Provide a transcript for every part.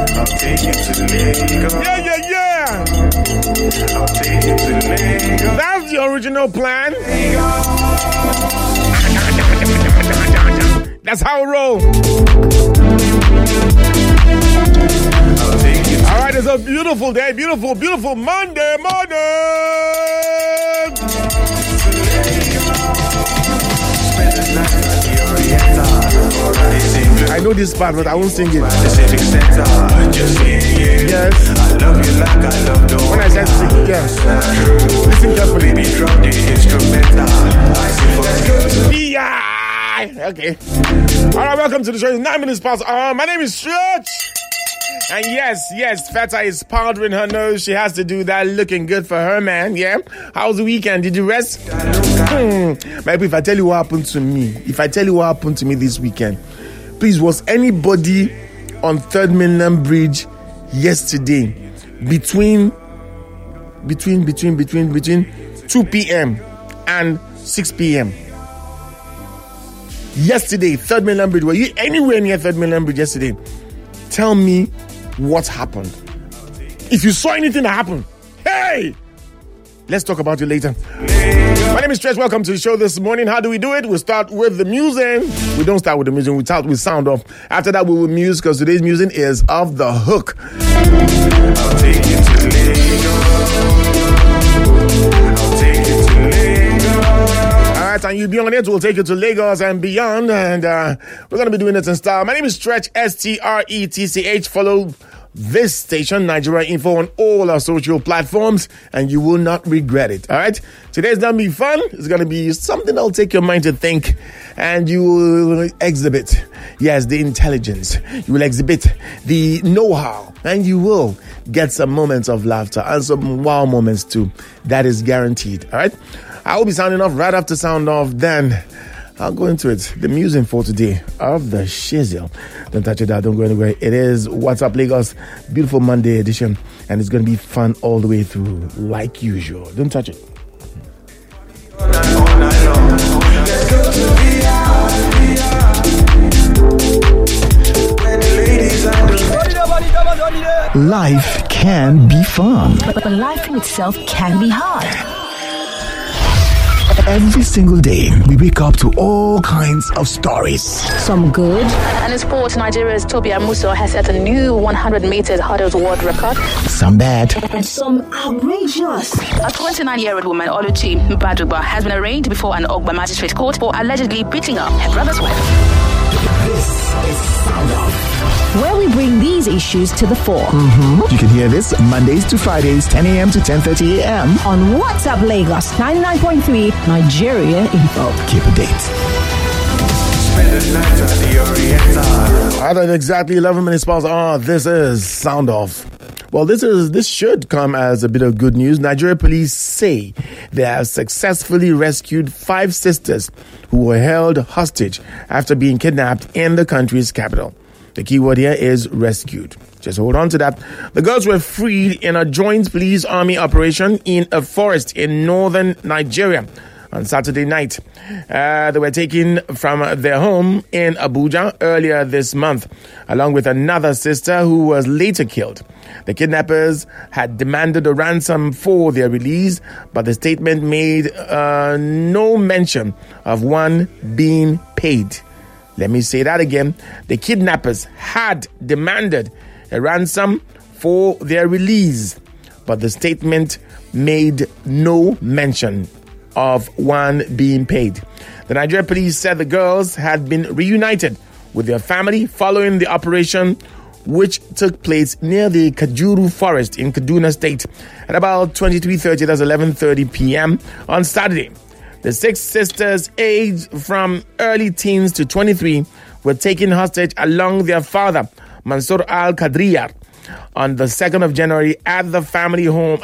I'll take you to Lagos. Yeah. I'll take you to Lagos. That's the original plan. That's how it rolls. I'll take you to All right, it's a beautiful day. Beautiful Monday morning. I know this part, but I won't sing it. Pacific Center. Just me and you. Yes. I love you like I love the When I said sing, yes. Listen carefully. Baby, drop the instrumental. I sing for you. Yeah. Okay. All right, welcome to the show. It's 9 minutes past. My name is Stretch. And yes, Feta is powdering her nose. She has to do that, looking good for her, man. Yeah. How's the weekend? Did you rest? Maybe if I tell you what happened to me, this weekend, please, was anybody on 3rd Mainland Bridge yesterday between 2 p.m. and 6 p.m.? Yesterday, 3rd Mainland Bridge. Were you anywhere near 3rd Mainland Bridge yesterday? Tell me what happened. If you saw anything that happened, hey! Let's talk about it later. My name is Stretch. Welcome to the show this morning. How do we do it? We start with the music. We don't start with the music. We start with sound off. After that, we will muse because today's music is Off the Hook. I'll take you to Lagos. I'll take you to Lagos. All right, and you'll be on it. We'll take you to Lagos and beyond. And we're going to be doing it in style. My name is Stretch, STRETCH. Follow this station, Nigeria Info, on all our social platforms, and you will not regret it. All right? Today's going to be fun. It's going to be something that'll take your mind to think, and you will exhibit, yes, the intelligence. You will exhibit the know-how, and you will get some moments of laughter and some wow moments too. That is guaranteed. All right? I will be sounding off right after sound off. Then I'll go into it. The music for today of the shizzle. Don't touch it out. Don't go anywhere. It is What's Up Lagos, beautiful Monday edition, and it's going to be fun all the way through, like usual. Don't touch it. Life can be fun. But life in itself can be hard. Every single day, we wake up to all kinds of stories. Some good. And in sports, Nigeria's Toby Amuso has set a new 100 meters hurdles world record. Some bad. And some outrageous. A 29-year-old woman, Oluchi Badugba, has been arraigned before an Ogba magistrate court for allegedly beating up her brother's wife. This is Sound Off, where we bring these issues to the fore. You can hear this Mondays to Fridays, 10 a.m. to 10:30 a.m. on What's Up Lagos, 99.3 Nigeria Info. Keep a date. Spend the night at the Oriental. At exactly 11 minutes past, this is Sound Off. Well, this should come as a bit of good news. Nigeria police say they have successfully rescued 5 sisters who were held hostage after being kidnapped in the country's capital. The key word here is rescued. Just hold on to that. The girls were freed in a joint police army operation in a forest in northern Nigeria on Saturday night. They were taken from their home in Abuja earlier this month, along with another sister who was later killed. The kidnappers had demanded a ransom for their release, but the statement made no mention of one being paid. Let me say that again. The kidnappers had demanded a ransom for their release, but the statement made no mention of one being paid. The Nigeria police said the girls had been reunited with their family following the operation, which took place near the Kajuru forest in Kaduna State at about 23:30, that's 11:30 p.m. on Saturday. The 6 sisters, aged from early teens to 23, were taken hostage along their father, Mansour Al-Kadriyar, on the 2nd of January at their family home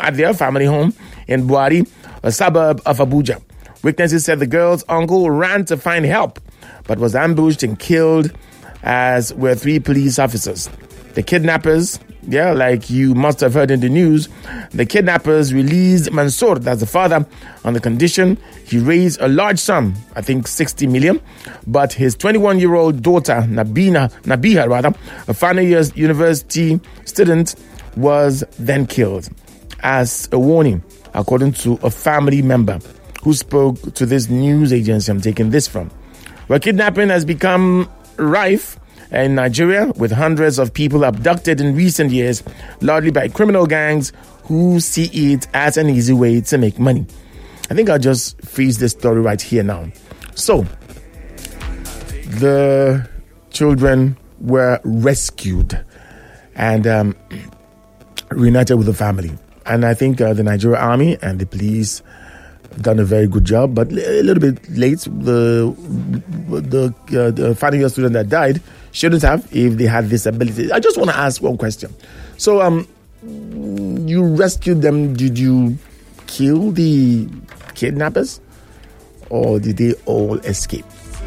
in Buhari, a suburb of Abuja. Witnesses said the girl's uncle ran to find help, but was ambushed and killed, as were 3 police officers. The kidnappers Yeah, like you must have heard in the news, the kidnappers released Mansour, that's the father, on the condition he raised a large sum, I think 60 million. But his 21-year-old daughter, Nabiha, a final year university student, was then killed as a warning, according to a family member who spoke to this news agency I'm taking this from. Well, kidnapping has become rife in Nigeria, with hundreds of people abducted in recent years, largely by criminal gangs who see it as an easy way to make money. I think I'll just freeze this story right here now. So, the children were rescued and reunited with the family. And I think the Nigerian army and the police done a very good job, but a little bit late. The final year student that died shouldn't have if they had this ability. I just want to ask one question. So, you rescued them. Did you kill the kidnappers, or did they all escape?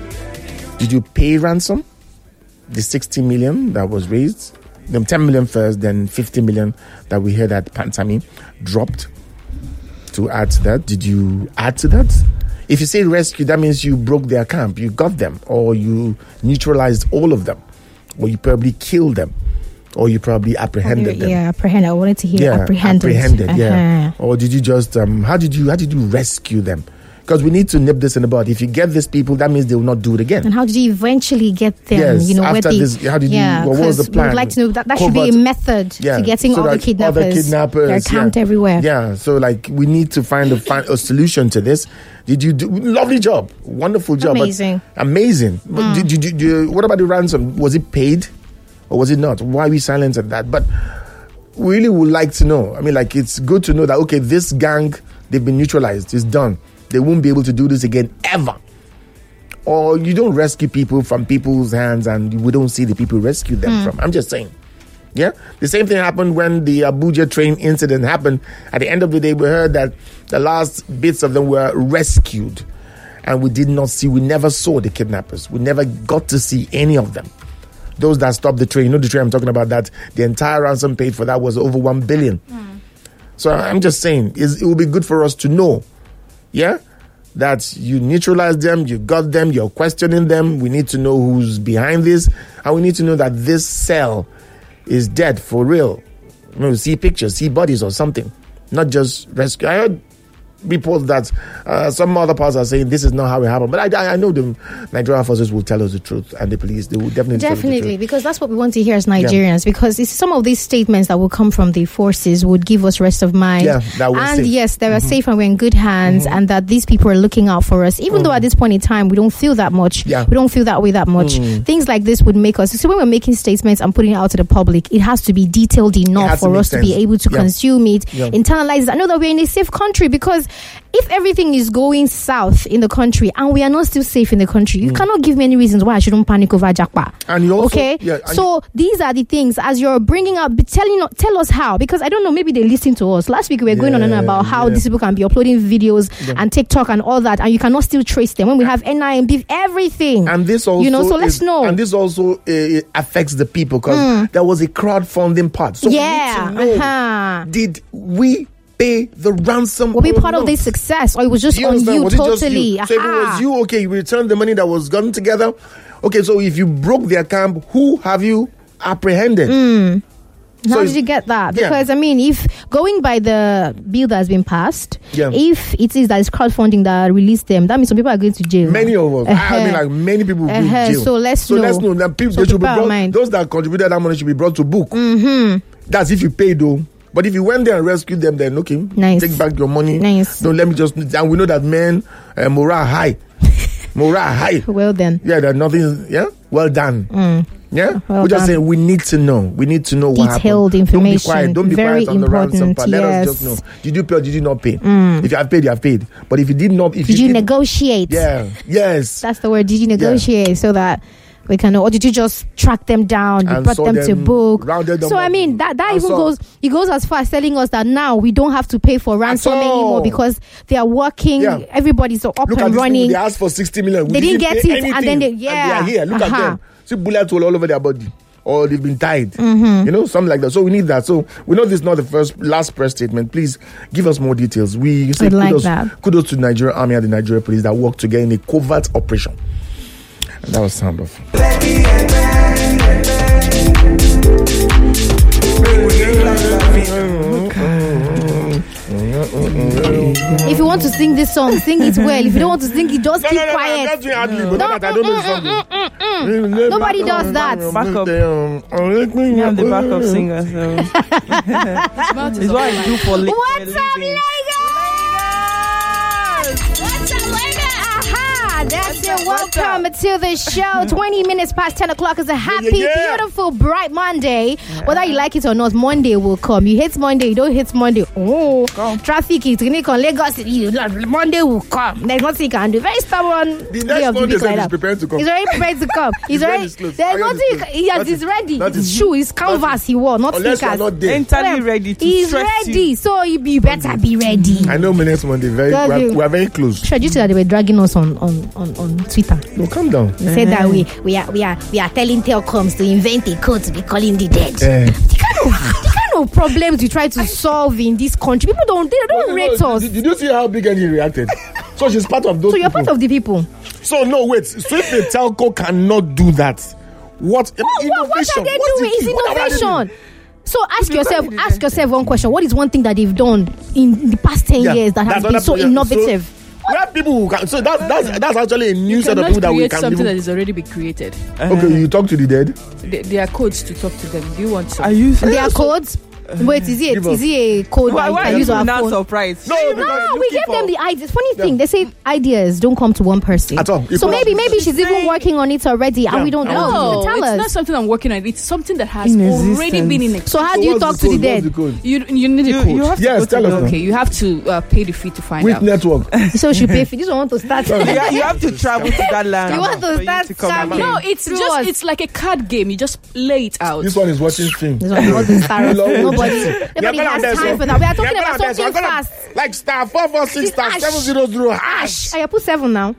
Did you pay ransom? The 60 million that was raised, them 10 million first, then 50 million that we heard that Pantami dropped to add to that. Did you add to that? If you say rescue, that means you broke their camp, you got them, or you neutralized all of them, or you probably killed them, or you probably apprehended them. Yeah, apprehended. I wanted to hear apprehended. Yeah. Or did you just how did you rescue them? Because we need to nip this in the bud. If you get these people, that means they will not do it again. And how did you eventually get them? Yes, you know, after this, how did you? What was the plan? We'd like to know that should be a method to getting all the kidnappers. They're camped everywhere. Yeah, so like we need to find a solution to this. Did you do lovely job, wonderful job, amazing? But did you? What about the ransom? Was it paid, or was it not? Why are we silent at that? But we really would like to know. I mean, like it's good to know that okay, this gang, they've been neutralized. It's done. They won't be able to do this again ever. Or you don't rescue people from people's hands and we don't see the people rescue them from. I'm just saying. Yeah? The same thing happened when the Abuja train incident happened. At the end of the day, we heard that the last bits of them were rescued. And we never saw the kidnappers. We never got to see any of them. Those that stopped the train, you know the train I'm talking about, that the entire ransom paid for that was over 1 billion. So I'm just saying, it will be good for us to know. Yeah, that you neutralize them, you got them, you're questioning them. We need to know who's behind this, and we need to know that this cell is dead for real. You know, see pictures, see bodies or something, not just rescue. I heard reports that some other parts are saying this is not how it happened, but I know the Nigerian forces will tell us the truth, and the police, they will definitely tell us the truth. Because that's what we want to hear as Nigerians, because it's some of these statements that will come from the forces would give us rest of mind, that we're safe. Yes, they are safe and we're in good hands, and that these people are looking out for us, even though at this point in time we don't feel that much, we don't feel that way that much. Things like this would make us, so when we're making statements and putting it out to the public, it has to be detailed enough for us to be able to consume it, internalize it. I know that we're in a safe country, because if everything is going south in the country and we are not still safe in the country, you cannot give me any reasons why I shouldn't panic over Japa. And you also, so these are the things as you're bringing up, tell us how, because I don't know, maybe they listen to us. Last week we were going on and on about how these people can be uploading videos and TikTok and all that, and you cannot still trace them when we have NIMB, everything. And this also, so let's know. And this also affects the people, because there was a crowdfunding part. So we need to know, did we pay the ransom? Were we part of this success, or it was just on you totally? So if it was you, okay, you returned the money that was gotten together. Okay, so if you broke their camp, who have you apprehended? How did you get that? Because I mean, if going by the bill that has been passed, if it is that it's crowdfunding that released them, that means some people are going to jail. Many of us. I mean, like many people will be in jail. So let's know. That people, they should be brought, those that contributed that money should be brought to book. That's if you pay though. But if you went there and rescued them, then okay, take back your money. No, let me just. And we know that men, morale high. Well then. Yeah, there's nothing. Yeah, well done. Yeah, we're just saying we need to know. We need to know what happened. Detailed information. Don't be quiet on the ransom part. Let us just know. Did you pay or did you not pay? If you have paid, you have paid. But if you did not, did you negotiate? Yeah. Yes. That's the word. Did you negotiate so that we can know, or did you just track them down? You brought them to book. So I mean, that even goes. It goes as far as telling us that now we don't have to pay for ransom anymore, because they are working. Everybody's up and running. They asked for 60 million. They didn't get it, and then they are here. Look at them. See bullets all over their body. or they've been tied. You know, something like that. So we need that. So we know this is not the last press statement. Please give us more details. We say kudos to the Nigerian Army and the Nigerian police that worked together in a covert operation. And that was sound off. If you want to sing this song, sing it well. If you don't want to sing it, just keep quiet. Nobody does that. Backup. I'm the backup singer, so it's what I do for living. What's up, Lagos? What's up, Lagos? Aha! That's it. Welcome to the show. 20 minutes past 10 o'clock is a happy, beautiful, bright Monday. Whether you like it or not, Monday will come. You hate Monday, you don't hate Monday. Oh, traffic is going to come. Lagos, Monday will come. There's nothing you can do. Very stubborn. The next Monday is prepared to come. He's already prepared to come. He's already. There's nothing. He's ready. His shoe, his canvas, he wore, not sneakers. Entirely ready to He's ready, you. so you better be ready. I know next Monday. We are very close. Should you say that they were dragging us on Twitter? No, calm down. They said that we are telling telecoms to invent a code to be calling the dead. The kind of problems we try to solve in this country, people don't rate us. Did you see how Big Angie reacted? So she's part of those. So you're part of the people. So no, wait. So if the telco cannot do that, what innovation? What are they doing? It's innovation. So ask yourself one question. What is one thing that they've done in the past 10 years that has been so innovative? We have people who can. So that's actually a new set of people that we can something that is already been created. Okay, you talk to the dead. There are codes to talk to them. Do you want to? Are you? There are codes. Wait, is it a code that you can use on our phone? Surprised? No, we gave them the ideas. Funny thing, they say ideas don't come to one person at all. So maybe she's even working on it already, and we don't know. No, tell it's us. not something I'm working on. It's something that has already been in existence. So how do you talk to the dead? You need a code. You have to yes, tell us. Okay, you have to pay the fee to find out. out. With network. So she pay fee. This one want to start. You have to travel to that land. You want to start traveling? No, it's like a card game. You just lay it out. This one is watching film. This one wasn't Star. Nobody has time for that. We are talking about something fast. Like star 446 star 700 hash. I put 7 now.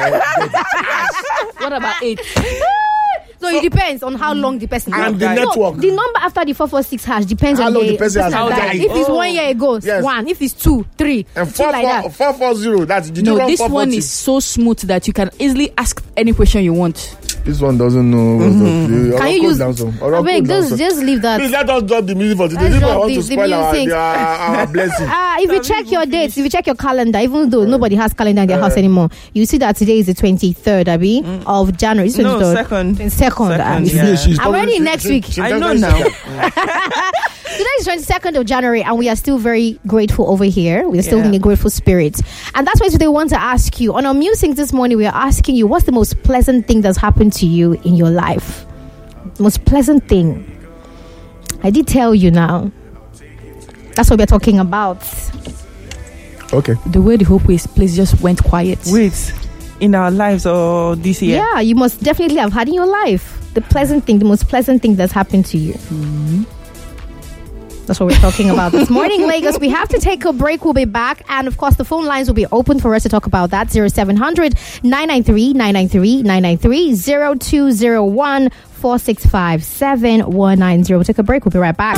What about 8? So it depends on how long the person and the network. The number after the 446 hash depends how on long the person has died. If it's 1 year ago, yes. 1. If it's 2, 3, and 440. That's this one is so smooth that you can easily ask any question you want. This one doesn't know. Can you use? Just leave that. Please let us drop the music for today. This one want to spoil our blessing. If you check your dates, if you check your calendar, even though nobody has calendar in their house anymore, you see that today is the 23rd, of January. No, 2nd. I'm ready next week. I know now. Today is 22nd of January, and we are still very grateful over here. We are still in a grateful spirit, and that's why today we want to ask you on our musings this morning. We are asking you, what's the most pleasant thing that's happened to you in your life? Most pleasant thing. I did tell you now. That's what we're talking about. Okay. The way the whole place just went quiet. Wait, in our lives or this year? Yeah, you must definitely have had in your life the most pleasant thing that's happened to you. Mm-hmm. That's what we're talking about this morning, Lagos. We have to take a break. We'll be back. And, of course, the phone lines will be open for us to talk about that. 0700 993 993 993 0201 465 7190. We'll take a break. We'll be right back.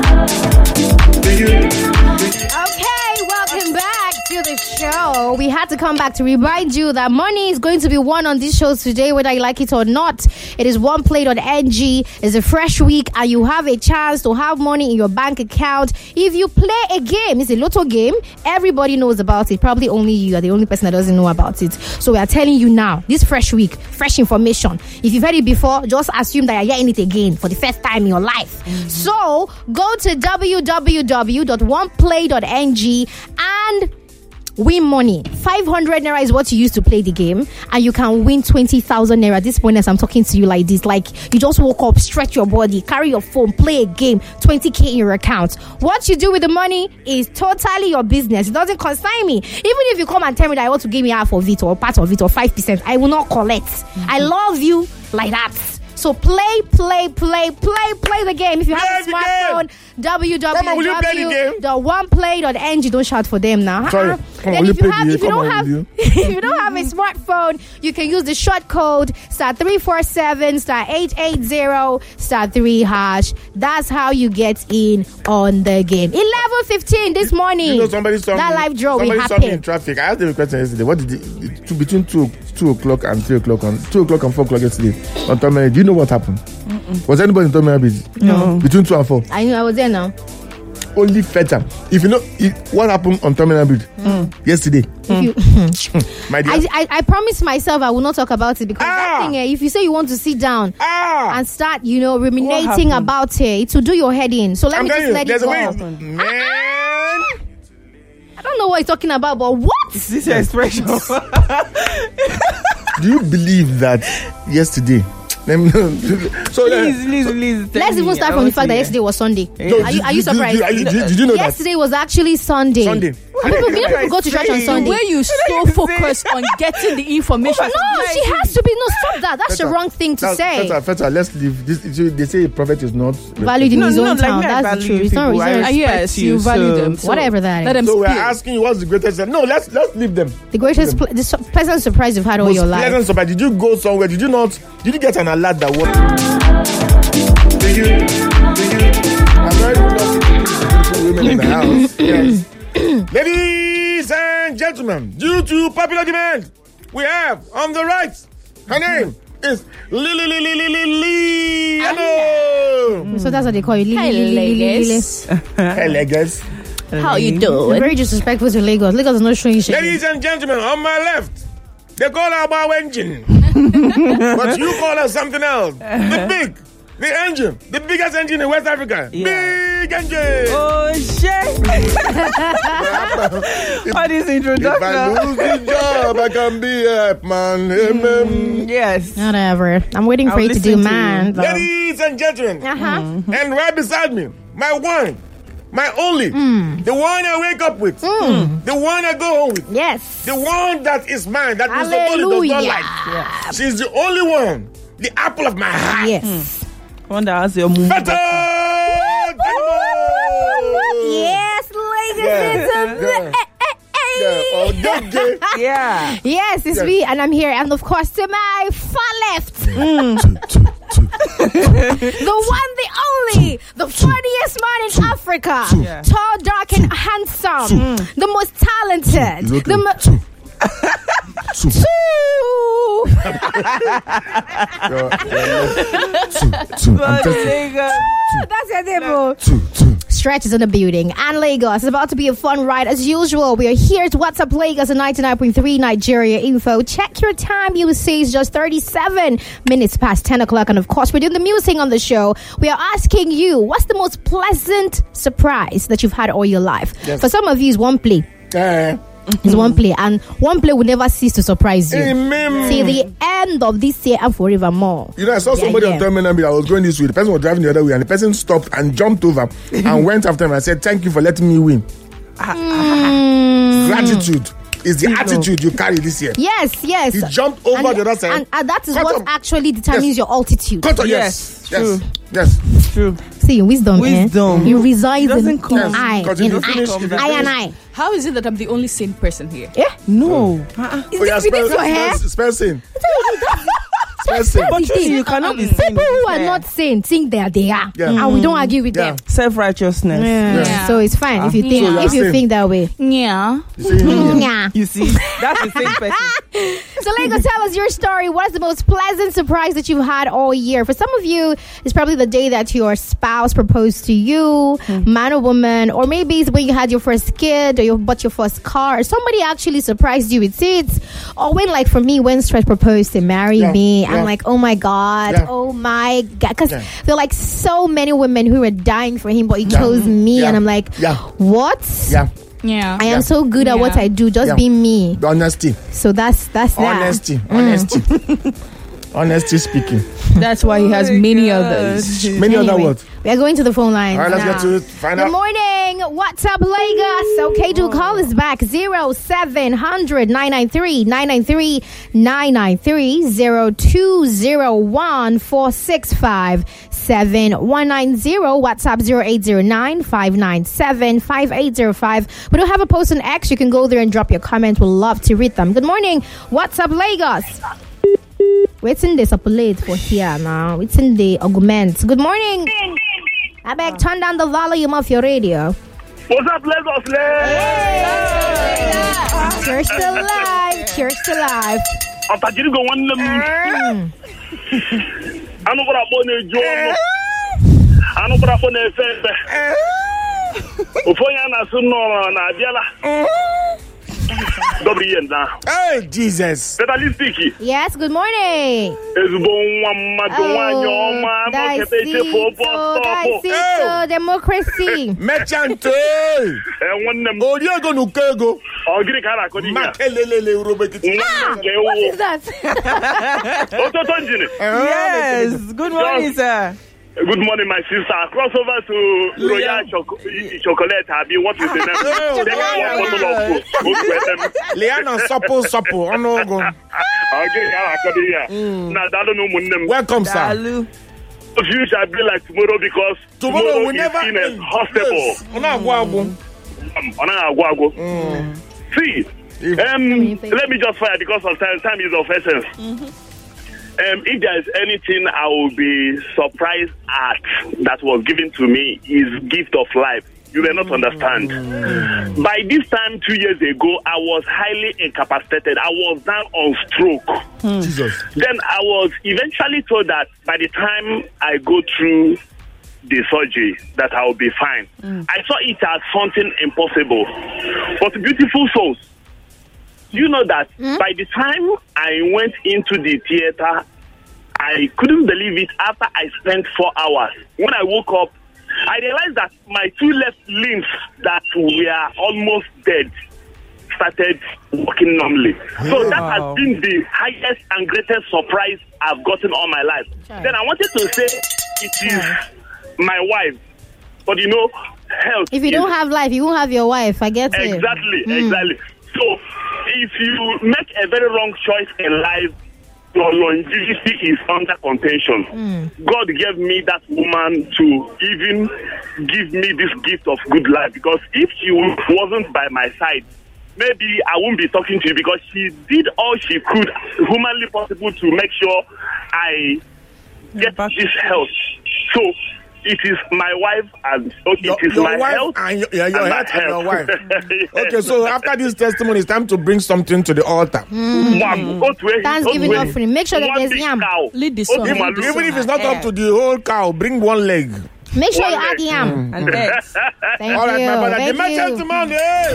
Okay, welcome back to the show. We had to come back to remind you that money is going to be won on these shows today, whether you like it or not. It is OnePlay.ng. It's a fresh week, and you have a chance to have money in your bank account. If you play a game, it's a lotto game. Everybody knows about it. Probably only you are the only person that doesn't know about it. So we are telling you now, this fresh week, fresh information. If you've heard it before, just assume that you're hearing it again for the first time in your life. Mm-hmm. So go to www.oneplay.ng and win money. 500 naira is what you use to play the game, and you can win 20,000 naira. At this point, as I'm talking to you like this, like you just woke up, stretch your body, carry your phone, play a game, 20k in your account. What you do with the money is totally your business. It doesn't concern me. Even if you come and tell me that I want to give me half of it or part of it or 5%, I will not collect. Mm-hmm. I love you like that. So play the game. If you have a smartphone, www.oneplay.ng. Don't shout for them now. Sorry. Then if you don't have a smartphone, you can use the short code *347 *880 *3#. That's how you get in on the game. 11:15 this morning. You know, somebody saw that me, live draw. Somebody saw me in traffic. I asked them a question yesterday. What did between 2 o'clock and 3 o'clock on 2 o'clock and 4 o'clock yesterday on Terminal? Do you know what happened? Was anybody in Terminal busy? No. Between 2 and 4. I knew I was there now. Only Feta. If you know what happened on Terminal Bridge yesterday, my dear. I promised myself I will not talk about it because that thing, if you say you want to sit down and start, ruminating about it will do your head in. So let me just let it go. Man. I don't know what you're talking about, but what? Is this your expression? Do you believe that yesterday? Please. Let's even start from the fact that yesterday was Sunday. Are you surprised? Did you know that? Yesterday was actually Sunday. People go to church on Sunday. The way you so focus on getting the information. No, she has to be. No, stop that. That's the wrong thing to say. Feta, let's leave this. They say a prophet is not valued in his own town. That's the truth. It's not reason. Yes, you value them. Whatever that let is. them so we're asking you, what's the greatest? No, let's leave them. The greatest, the pleasant surprise you've had all your life. Pleasant surprise. Did you go somewhere? Did you not? Did you get an alert that what? I'm women in the house. Yes. Ladies and gentlemen, due to popular demand, we have on the right, her name is Lily. So that's what they call you, Lily. Hey, Lagos. How you doing? Very disrespectful to Lagos. Lagos is not showing shit. Ladies and gentlemen, on my left, they call her Bow Engine. But you call her something else. The engine. The biggest engine in West Africa. Yeah. Big engine. Oh, shit. What is introduction? If I lose the job, I can be a man. Yes. Whatever. I'm waiting for you to do mine. Ladies and gentlemen. And right beside me, my one. My only, the one I wake up with, the one I go home with, yes, the one that is mine, that Mr. Tony does not like. Yeah. She's the only one, the apple of my heart. Yes. One that has your moon. Better! Yes, ladies and gentlemen. Yeah. Yes, it's me, and I'm here, and of course, to my far left. The one, the only, the funniest man in Africa. Tall, dark, and handsome. The most talented. That's your demo. Stretch is in the building, and Lagos is about to be a fun ride as usual. We are here to WhatsApp Lagos at 99.3 Nigeria info. Check your time. You will see it's just 37 minutes past 10 o'clock, and of course, we're doing the music on the show. We are asking you, what's the most pleasant surprise that you've had all your life? Yes. For some of you, it's one play. It's one play, and one play will never cease to surprise you. Amen. Till the end of this year and forevermore. I saw somebody on Terminal B. I was going this way. The person was driving the other way, and the person stopped and jumped over and went after him and said, "Thank you for letting me win." Gratitude is the attitude you carry this year. Yes. He jumped over the other side, and that is what actually determines your altitude. Yes. True. See, wisdom. He resides in I. How is it that I'm the only sane person here? No. Spell sane. But you cannot be sane. People who are not sane think they are, and we don't argue with them. Self-righteousness. Yeah. So it's fine if you think that way. Yeah. You see, that's the same person. So Lagos, tell us your story. What is the most pleasant surprise that you've had all year? For some of you, it's probably the day that your spouse proposed to you, man or woman, or maybe it's when you had your first kid, or you bought your first car, or somebody actually surprised you with it. Or when, like for me, when Stretch proposed to marry me, I'm like, oh my God. Because there are like so many women who were dying for him, but he chose me, and I'm like, what? Yeah. I am so good at what I do. Just be me. Honesty. So that's Honesty. that. Honesty speaking. That's why he has many others. Many other words. We are going to the phone lines. All right, let's now. get to it. Find Good out. morning. What's up, Lagos? Okay, do call us back. 0700 993 993 993 0201 465 7190. WhatsApp 0809 597 5805. We don't have a post on X. You can go there and drop your comment. We'll love to read them. Good morning. What's up, Lagos? What's in this appellate for here now? It's in the argument. Good morning. I beg, turn down the volume of your radio. What's up, Lagos? Cheers to life. Cheers to life. I'm going to go one. I know what I'm going to do. I know what I'm going to say. Before Hey, Jesus. Yes, good morning. Daisito, democracy. Merchant. What is that? Yes. Good morning, sir. Good morning, my sister. Cross over to Royal Chocolate. What is the name? Liana Supple. Welcome, sir. You shall be like tomorrow because tomorrow will never is inexhaustible. See, let me just fire because of time is of essence. If there is anything I will be surprised at that was given to me is gift of life. You will not understand. By this time 2 years ago, I was highly incapacitated. I was down on stroke. Jesus. Then I was eventually told that by the time I go through the surgery, that I will be fine. I saw it as something impossible. But beautiful souls, you know that by the time I went into the theater, I couldn't believe it. After I spent 4 hours, when I woke up, I realized that my 2 left limbs that were almost dead started working normally. So that has been the highest and greatest surprise I've gotten all my life. Then I wanted to say it is my wife. But you know, health. If you don't have life, you won't have your wife. I get it. Exactly. So if you make a very wrong choice in life, your longevity is under contention. God gave me that woman to even give me this gift of good life, because if she wasn't by my side, maybe I wouldn't be talking to you, because she did all she could humanly possible to make sure I get this health. So it is my wife and it is my health and your health and your wife. Okay, so after this testimony, it's time to bring something to the altar. Thanksgiving offering. Make sure that there's yam. Lead the song. Even if it's not up to the whole cow, bring one leg. Make sure you add yam. And eggs. Thank All right, you. my brother. Thank The merchant you. man,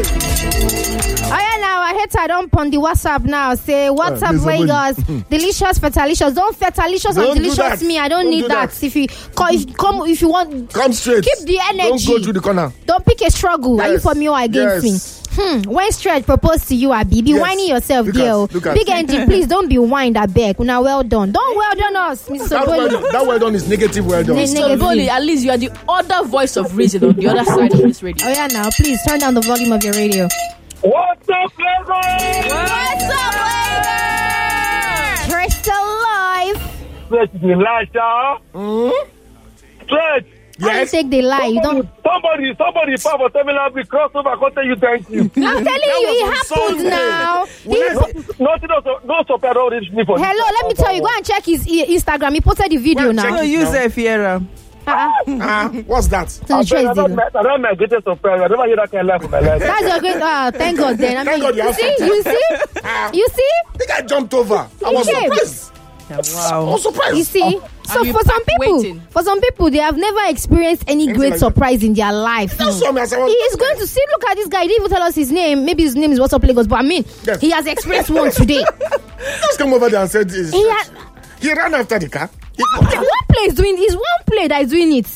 Oh yeah, now I hit I don't on the WhatsApp now. Say what's up, Lagos? Delicious, fetalicious. Don't fetalicious Don't and do delicious that. me. I don't Don't need do that. that. If you want, come straight. keep the energy. Don't go through the corner. Don't pick a struggle. Are you Yes. for me or against me? When Stretch proposed to you, Abi, be Yes. whining yourself, Look at- girl. look at- Big engine, please don't be whined at back. Now well done. Don't well done us, Mr. That well done is negative well done. So, Boli, at least you are the other voice of reason on the other side of this radio. Oh yeah, now please turn down the volume of your radio. What's up, Lagos? What's up, Lagos? Crystal Live. Stretch the Elisha. Stretch. Yes. Take the lie. You don't. Somebody, Papa, tell me now, we cross over. I can't tell you thank you. I'm telling you, it was on happened Sunday. now. Nothing else, no supply, don't reach me for Hello, let me tell you. Go and check his Instagram. He posted the video Go and now. check No, use a Fiera. What's that? To the trace I don't my greatest surprise. I never hear that kind of laugh in my life. That's your great. Thank God then. I Thank mean, God you have you something. see? The guy jumped over. I was came. surprised. I Wow. was surprised. You see? So you for some kept waiting. people, they have never experienced any great like that. surprise in their life. That's what I was- He is going to see. Look at this guy. He didn't even tell us his name. Maybe his name is What's Up Lagos. But I mean, Yes. he has experienced one today. Just come over there and said this. He had He ran after the car. one play is doing. Is one play that is doing it.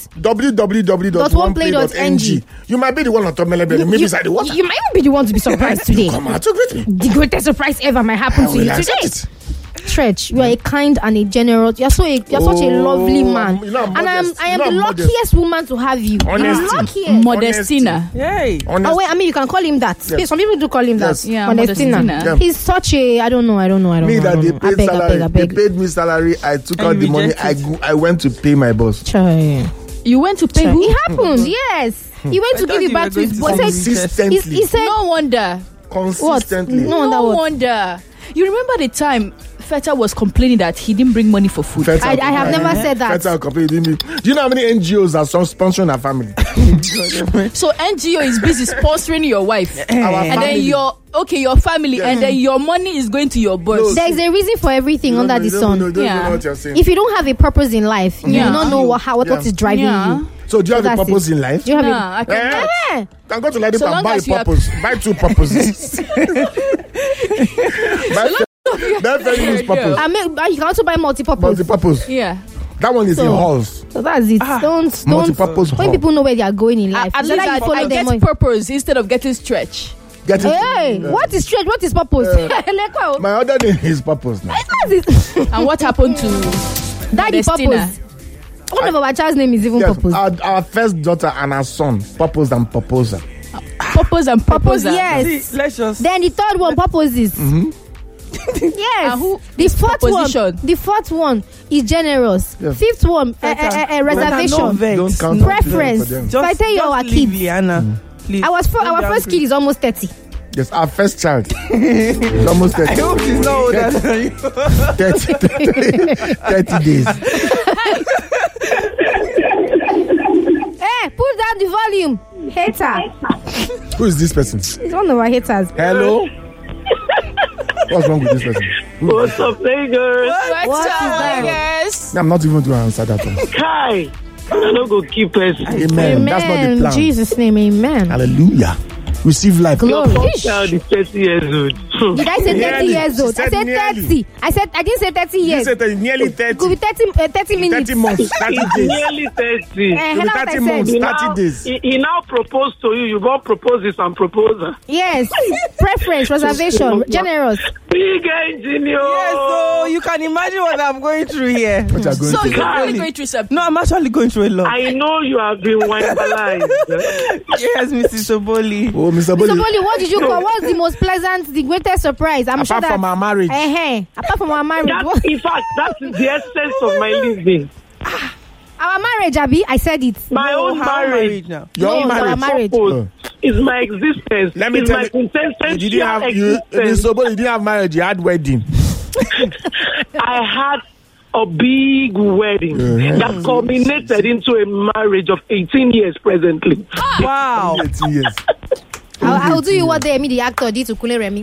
www.oneplay.ng. You might be the one on top Melebele. Maybe it's at the water. You might even be the one to be surprised today. Come on, to greet me. The greatest surprise ever might happen I to will you accept today. it. Stretch, you are a kind and a generous. You're such a lovely man, and I am the luckiest woman to have you. Honesty. Modestina. Yay. Oh wait, I mean you can call him that. Yes. Some people do call him that. Yeah, Modestina. Modestina. He's such a I don't know. Me that they paid salary. I beg. They paid me salary. I took out the money. I went to pay my boss. You went to pay who? It happened. Yes, he went to give it back to his boss. Consistently. He said, no wonder. Consistently. No wonder. You remember the time Feta was complaining that he didn't bring money for food? I have never said that. Feta complaining. Do you know how many NGOs are sponsoring our family? So NGO is busy sponsoring your wife, and then your family, Yes. and then your money is going to your boss. There's a reason for everything under the sun. Don't know what you're saying. If you don't have a purpose in life, you do not know what is driving you. So do you have a purpose in life? Do you have I can. Can go to Lady So and long buy a as you purpose. Buy 2 purposes. Buy very use purpose. You can also buy multi-purpose. Multi-purpose. Yeah. That one is in halls. So that's it. Don't. Multi-purpose When hall. people know where they are going in life, At so least that you follow I them. get purpose instead of getting stretch. Get it? Hey, what is stretch? What is purpose? My other name is purpose now. And what happened to Daddy Modestina? Purpose? One of our child's name is even Yes, Purpose. our first daughter and our son, Purpose and Purposer. Purpose and Purpose, proposal. yes. See, let's just. Then the third one, Purposes. Yes. And who The fourth one. proposition? The fourth one is generous. Yes. Fifth one, reservation. Don't count Preference. for them. So I tell you, our leave kids. Liana, please. Our first kid is almost 30. Yes, our first child. It's almost 30. I hope she's not older than you. 30 days. Hey, pull down the volume. Hater. Who is this person? It's one of our haters. Hello? What's wrong with this person? What's up, niggas? What is that? Yes. I'm not even going to answer that one. Kai, I don't go keep person. Amen. That's not the Amen. plan. Jesus' name, amen. Hallelujah. Receive life. Glory. Child is 30 years old. Did I say 30 Nearly. years old? She I said said nearly. 30. I didn't say 30 You years. said nearly 30. Could be 30 minutes. 30 months, 30 It's days. nearly 30. Could be Hello, 30 I months, said. 30 days. He now proposed to you. You go propose this and proposer. Yes. Preference, reservation, generous. Big engineer. Yes, so you can imagine what I'm going through here. What are going So to you're really going through something. No, I'm actually going through a lot. I know you have been wine-balanced. Yes, Mrs. Soboli. Oh, Mr. So, Boli. Bolly, what did you call? What's the most pleasant, the greatest surprise? I'm sure Apart that. from our marriage. Apart from our marriage. That, in fact, that's the essence of my living. Our marriage, Abby, I said it. My own How marriage. now? Your own No, our marriage. marriage. Oh. Is my existence. Let me is tell my you, quintessential you didn't have existence. you didn't have marriage, you had wedding. I had a big wedding that culminated into a marriage of 18 years presently. Wow. 18 years. I'll do you what the actor did to Kule Remy.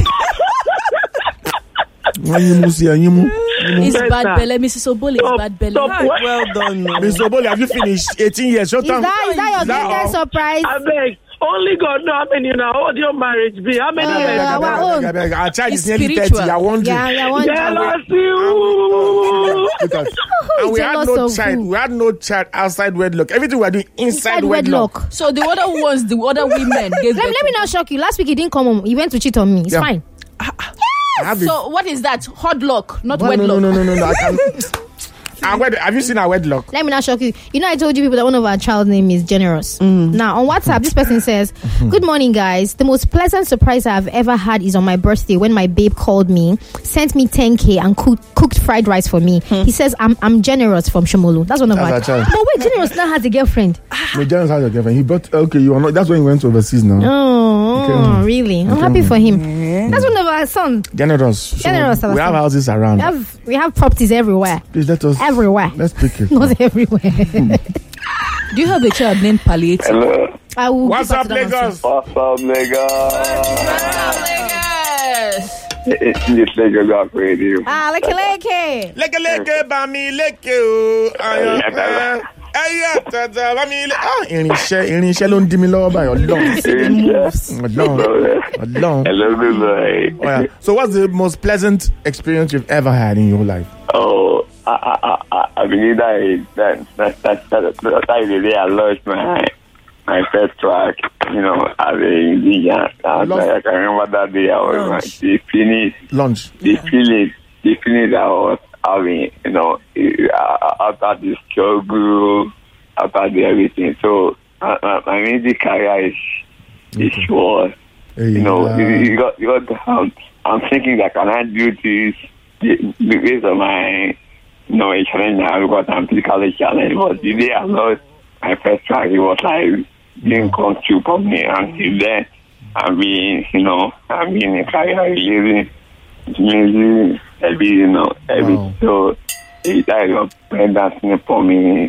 It's Better. bad belly, Mrs. Oboli. It's bad belly. Well done. No. Mr. Boli, have you finished 18 years? Shut Is up. that your greatest surprise? I beg. Only God know how many now. How old your marriage be? How many years? our own. Our child is It's nearly 30. spiritual. I want you. Yeah, one. Jealousy. Look at- And we had Jealous no of child. who? We had no child outside wedlock. Everything we were doing inside Inside wedlock. So the other ones, the other women gave Let birth me to- not shock you. Last week he didn't come home. He went to cheat on me. It's Yeah. fine. I have it. So what is that? Hodlock, not No, wedlock. no. I can. Have you seen our wedlock? Let me not shock you. You know, I told you people that one of our child's name is Generous. Now, on WhatsApp, this person says, "Good morning, guys. The most pleasant surprise I've ever had is on my birthday when my babe called me, sent me 10K and cooked fried rice for me. He says, I'm Generous from Shomolu. That's one of That's our our child. But wait, Generous now has a girlfriend. No, James has a girlfriend. He brought. Okay, you are not. That's when he went overseas now. Oh, Okay. really? I'm happy for him. That's one of our sons. Generous. So Generous, we have Sebastian. houses around. We have properties everywhere. Please let us. Everywhere. Let's pick it. Not everywhere. Do you have a child named Palliative? Hello. I will What's give up, back to that Lagos? What's up, nigga? It's Lagos Rock Radio. Leke. Leke bami leke o. Tata bami le. Irinṣẹ́ ló ń dí mi lọ́wọ́ báyìí. Ọlọ́run. Hello, boy. Oh, yeah. So, what's the most pleasant experience you've ever had in your life? Oh, I believe that's the day I lost my first track. You know, as a musician. I can remember that day I was like, they finished. Lunch. The feeling the feeling that I was having, after the struggle, after the everything. So my music career is short. You got I'm thinking that can I do this based on my challenge now because I'm physically challenged. But the day I lost my first track, it was like didn't come true for me. Until then, I've been a career releasing music every so it's like a dancing for me,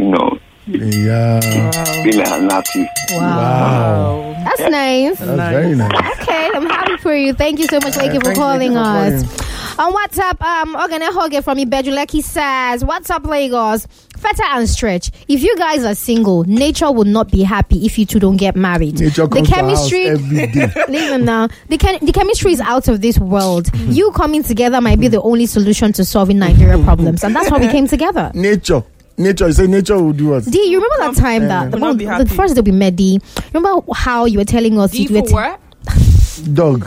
being an artist. Wow. That's nice. That's very nice. Okay, I'm happy for you. Thank you so much, Leke, for calling us. On WhatsApp, Ogane Hoge from Ibejuleki says, what's up, Lagos? Feta and Stretch. If you guys are single, nature will not be happy if you two don't get married. Nature comes the chemistry, to our house every day. Listen now. The chemistry is out of this world. You coming together might be the only solution to solving Nigeria problems, and that's why we came together. Nature, you say nature will do us. D, you remember that time that the first day we met, D? Remember how you were telling us D for what? Dog.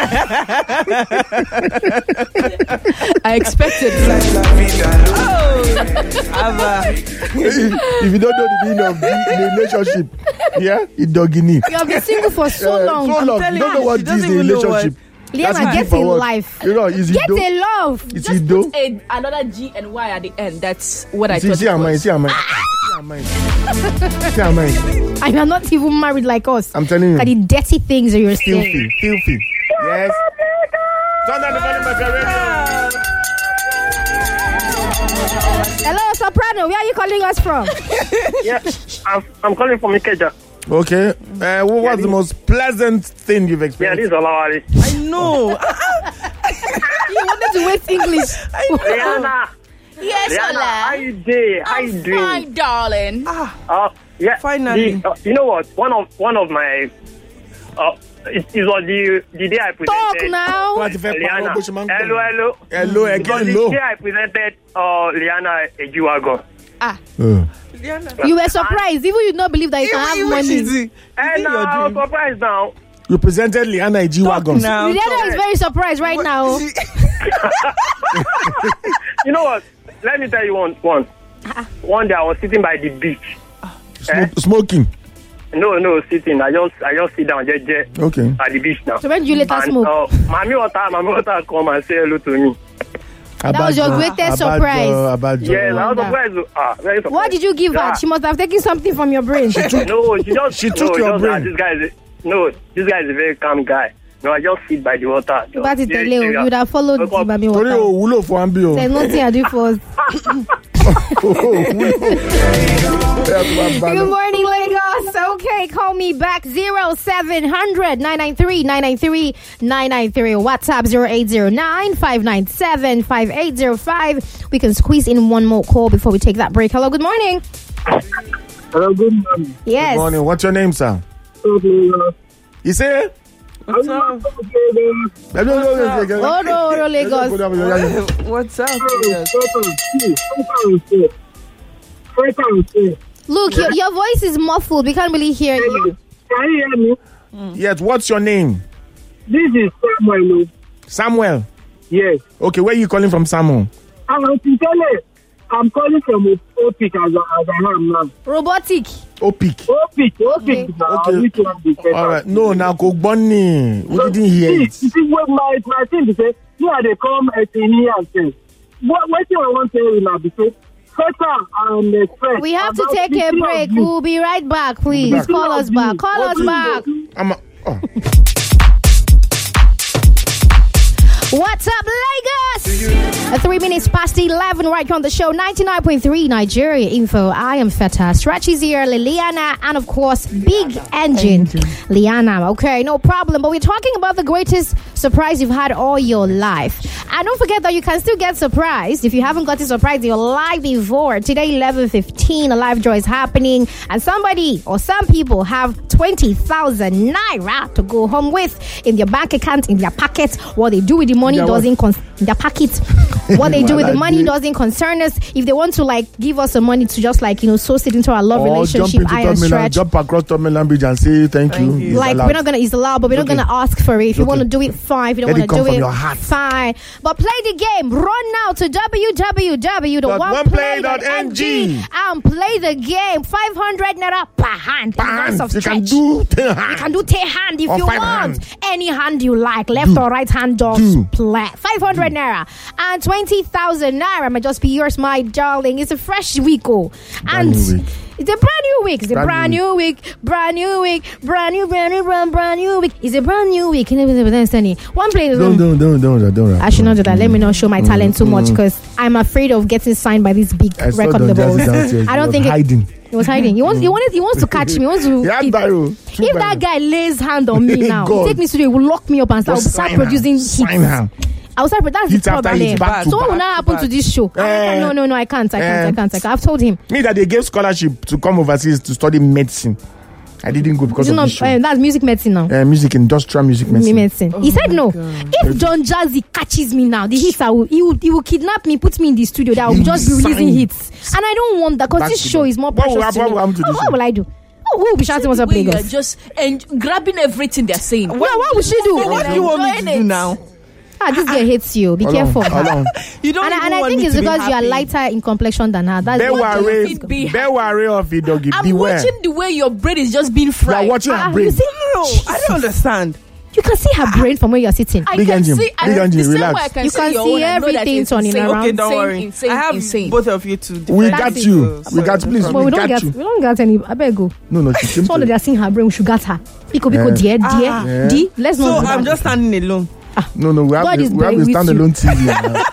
I expected. If you don't know the meaning of the relationship, it's doggy. You have been single for so long. So long. You don't know what is the relationship. Liana, get a life. Get a love. Just put another G and Y at the end. That's what I thought. See, and you're not even married like us. I'm telling you. The dirty things that you're saying. Filthy. Yes. Turn down the volume of your radio. Hello, Soprano. Where are you calling us from? I'm calling from Ikeja. Okay. What was the most pleasant thing you've experienced? This is Olawale. I know. You wanted to waste English. Rihanna. Yes, Rihanna, how you doing? How you doing? Fine, darling. Finally. You know what? One of my it was the day I presented. Talk now. Rihanna. Hello. Again, the day I presented Rihanna Ejiwago. You were surprised. Even you did not believe that you can have money. I'm surprised now. You presented Liana Ejiwagon. Rihanna is very surprised right now. You know what? Let me tell you one. One day I was sitting by the beach. Smoking? No, sitting. I just sit down okay. At the beach now. So when did you later smoke? Mommy water come and say hello to me. That was your greatest surprise. Yes, I was surprised. Very surprised. What did you give her? She must have taken something from your brain. She took your brain. This guy is a very calm guy. No, I just sit by the water. But it's you would have followed Mami water. There's nothing I do for us. Good morning, Lagos. Okay, call me back 0700 993 993 993. WhatsApp 0809 597 5805. We can squeeze in one more call before we take that break. Hello, good morning. Hello, good morning. Yes. Good morning. What's your name, sir? You say? What's up? Lagos. What's up? Look, your voice is muffled. We can't really hear you. Can you hear me? Yes. What's your name? This is Samuel. Samuel? Yes. Okay, where are you calling from, Samuel? I'm calling from OPIC as I am now. Robotic. OPIC. Okay. All right. No, now go bunny. We didn't hear it. You see, what my thing is, they come at me and say, what I want to tell you now, because we have to take a break. We'll be right back, please. Call us back. What's up, Lagos? 3 minutes past 11 right here on the show. 99.3 Nigeria Info. I am Feta. Stretchy's here, Liliana, and of course, Big Engine. Liana. Okay, no problem. But we're talking about the greatest surprise you've had all your life. And don't forget that you can still get surprised. If you haven't gotten surprised your life before, today 11:15, a live draw is happening. And somebody or some people have 20,000 naira to go home with in their bank account, in their pocket. What they do with the money doesn't their pocket. What they do with the money doesn't concern us. If they want to like give us some money to just like source it into our love relationship, jump across Third Bridge and say thank you. Like we're not gonna, it's allowed, but we're not gonna ask for it. If you want to do it, fine. If you don't want to do it, fine. But play the game. Run now to www.oneplay.ng and play the game. 500 naira per hand. You can do 10 hand. You can do 10 hand if you want. Any hand you like, left or right hand, just play. 500 naira and 20,000 naira might just be yours, my darling. It's a fresh week, and it's a brand new week. It's a brand new week. It's a brand new week. One play. Don't. I should not do that. Let me not show my talent too much because I'm afraid of getting signed by this big record label. I don't think hiding. He was hiding. He wants to catch me. He wants to. If that guy lays hand on me now, take me to the, he will lock me up and start producing hits. I'll start, but that's the problem. So what will now happen to this show? No, I can't. I've told him. Me that they gave scholarship to come overseas to study medicine. I didn't go because of this show. That's music medicine now. Industrial music medicine. He said no. If Don Jazzy catches me now, the hits he will kidnap me, put me in the studio. That I will just be releasing hits, and I don't want that because this show is more precious to me. What will I do? Who will be shouting what's up, Lagos? Just and grabbing everything they're saying. What will she do? What do you want me to do now? This girl hates you. Be careful. You don't. And I think it's because you are lighter in complexion than her. That's be wary of it, doggy. I'm watching the way your brain is just being fried. You are watching her brain. I don't understand. You can see her brain from where you're sitting. Big engine, relax. You can see everything turning around. Okay, don't worry. I have both of you to defend. We got you. We got you. Please, we got you. We don't get any. I better go. No. So they are seeing her brain. We should get her. Pico, dear. Let's not. So I'm just standing alone. No, we have a standalone TV.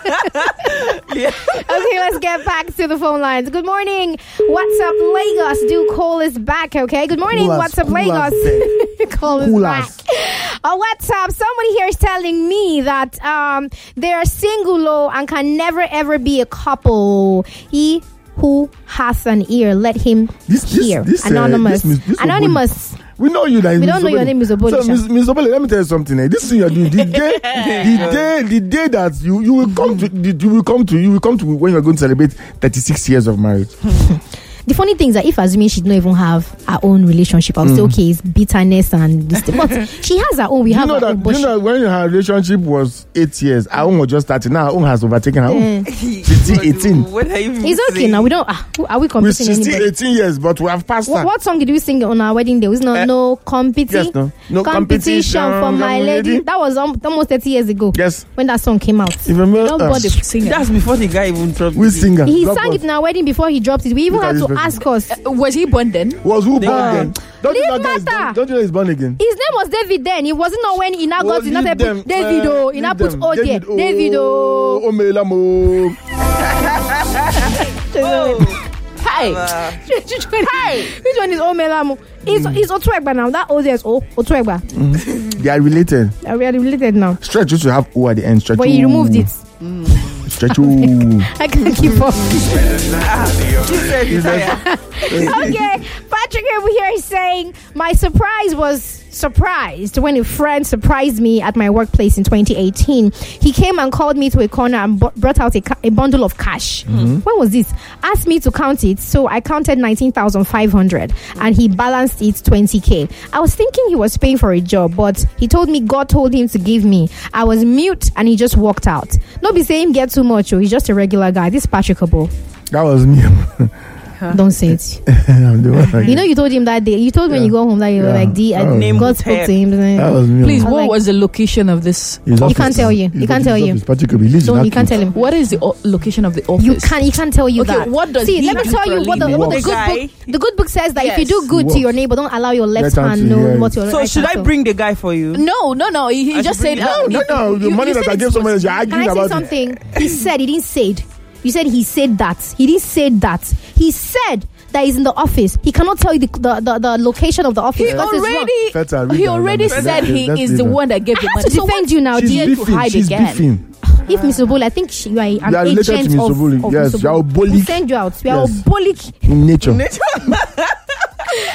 Okay, let's get back to the phone lines. Good morning. What's up, Lagos? Do call us back, okay? Good morning. What's up, Lagos? Call us back. What's up? Somebody here is telling me that they are single and can never ever be a couple. He who has an ear, let him hear. Anonymous. Anonymous. We know you. We don't know your name is Obole. So, Ms. Obole, let me tell you something. This thing you're doing, the day that you will come to when you're going to celebrate 36 years of marriage. The funny thing is that if assuming she did not even have her own relationship, I'll say okay, it's bitterness and this thing. But she has her own. We have our own. You know, when her relationship was 8 years, her own was just starting. Now her own has overtaken her own. She's 18. What are you it's okay saying? Now. We don't. Are we competing? She's still 18 years, but we have passed her. What song did we sing on our wedding day? It's not no competition. Yes, no competition for my lady. That was almost 30 years ago. Yes, when that song came out. That's before the guy even dropped it. We singer. He sang it in our wedding before he dropped it. We even had to ask us. Was he born then? Was who born then? Don't you know he's born again? His name was David then. It wasn't not when he now got he now put Davido. He now put Davido. Omelamo. Hey. Which one is Omelamo? It's Otuegba now. That O is Otuegba. They are related. We are related now. Stretch used to have O at the end. Stretch. But he removed it. Stretch. I can't keep up. Okay, Patrick over here is saying my surprise was surprised when a friend surprised me at my workplace in 2018. He came and called me to a corner and brought out a bundle of cash. When was this? Asked me to count it, so I counted 19,500 and he balanced it 20k. I was thinking he was paying for a job, but he told me God told him to give me. I was mute and he just walked out. Don't be saying get too much, he's just a regular guy. This is Patrick Abo. That was me. Don't say it. You know, you told him that day. You told when you go home that you were like, God spoke to him. Please, what was the location of this? He can't tell you. He can't tell you. You can't tell him. What is the location of the office? He can't tell you that. What does See, let me tell you what the good book says that if you do good to your neighbor, don't allow your left hand know what your right hand. So should I bring the guy for you? No. He just said no. The money that I gave someone else, you're arguing about. Can I say something? He said he didn't say it. You said he said that. He didn't say that. He said that he's in the office. He cannot tell you the location of the office. He already said he is the one that gave the money. To defend you now, dear, to hide again. If Mr. Obole, I think you are an agent of Mr. Yes, you are Obole. We'll send you out. We are Obolic in nature.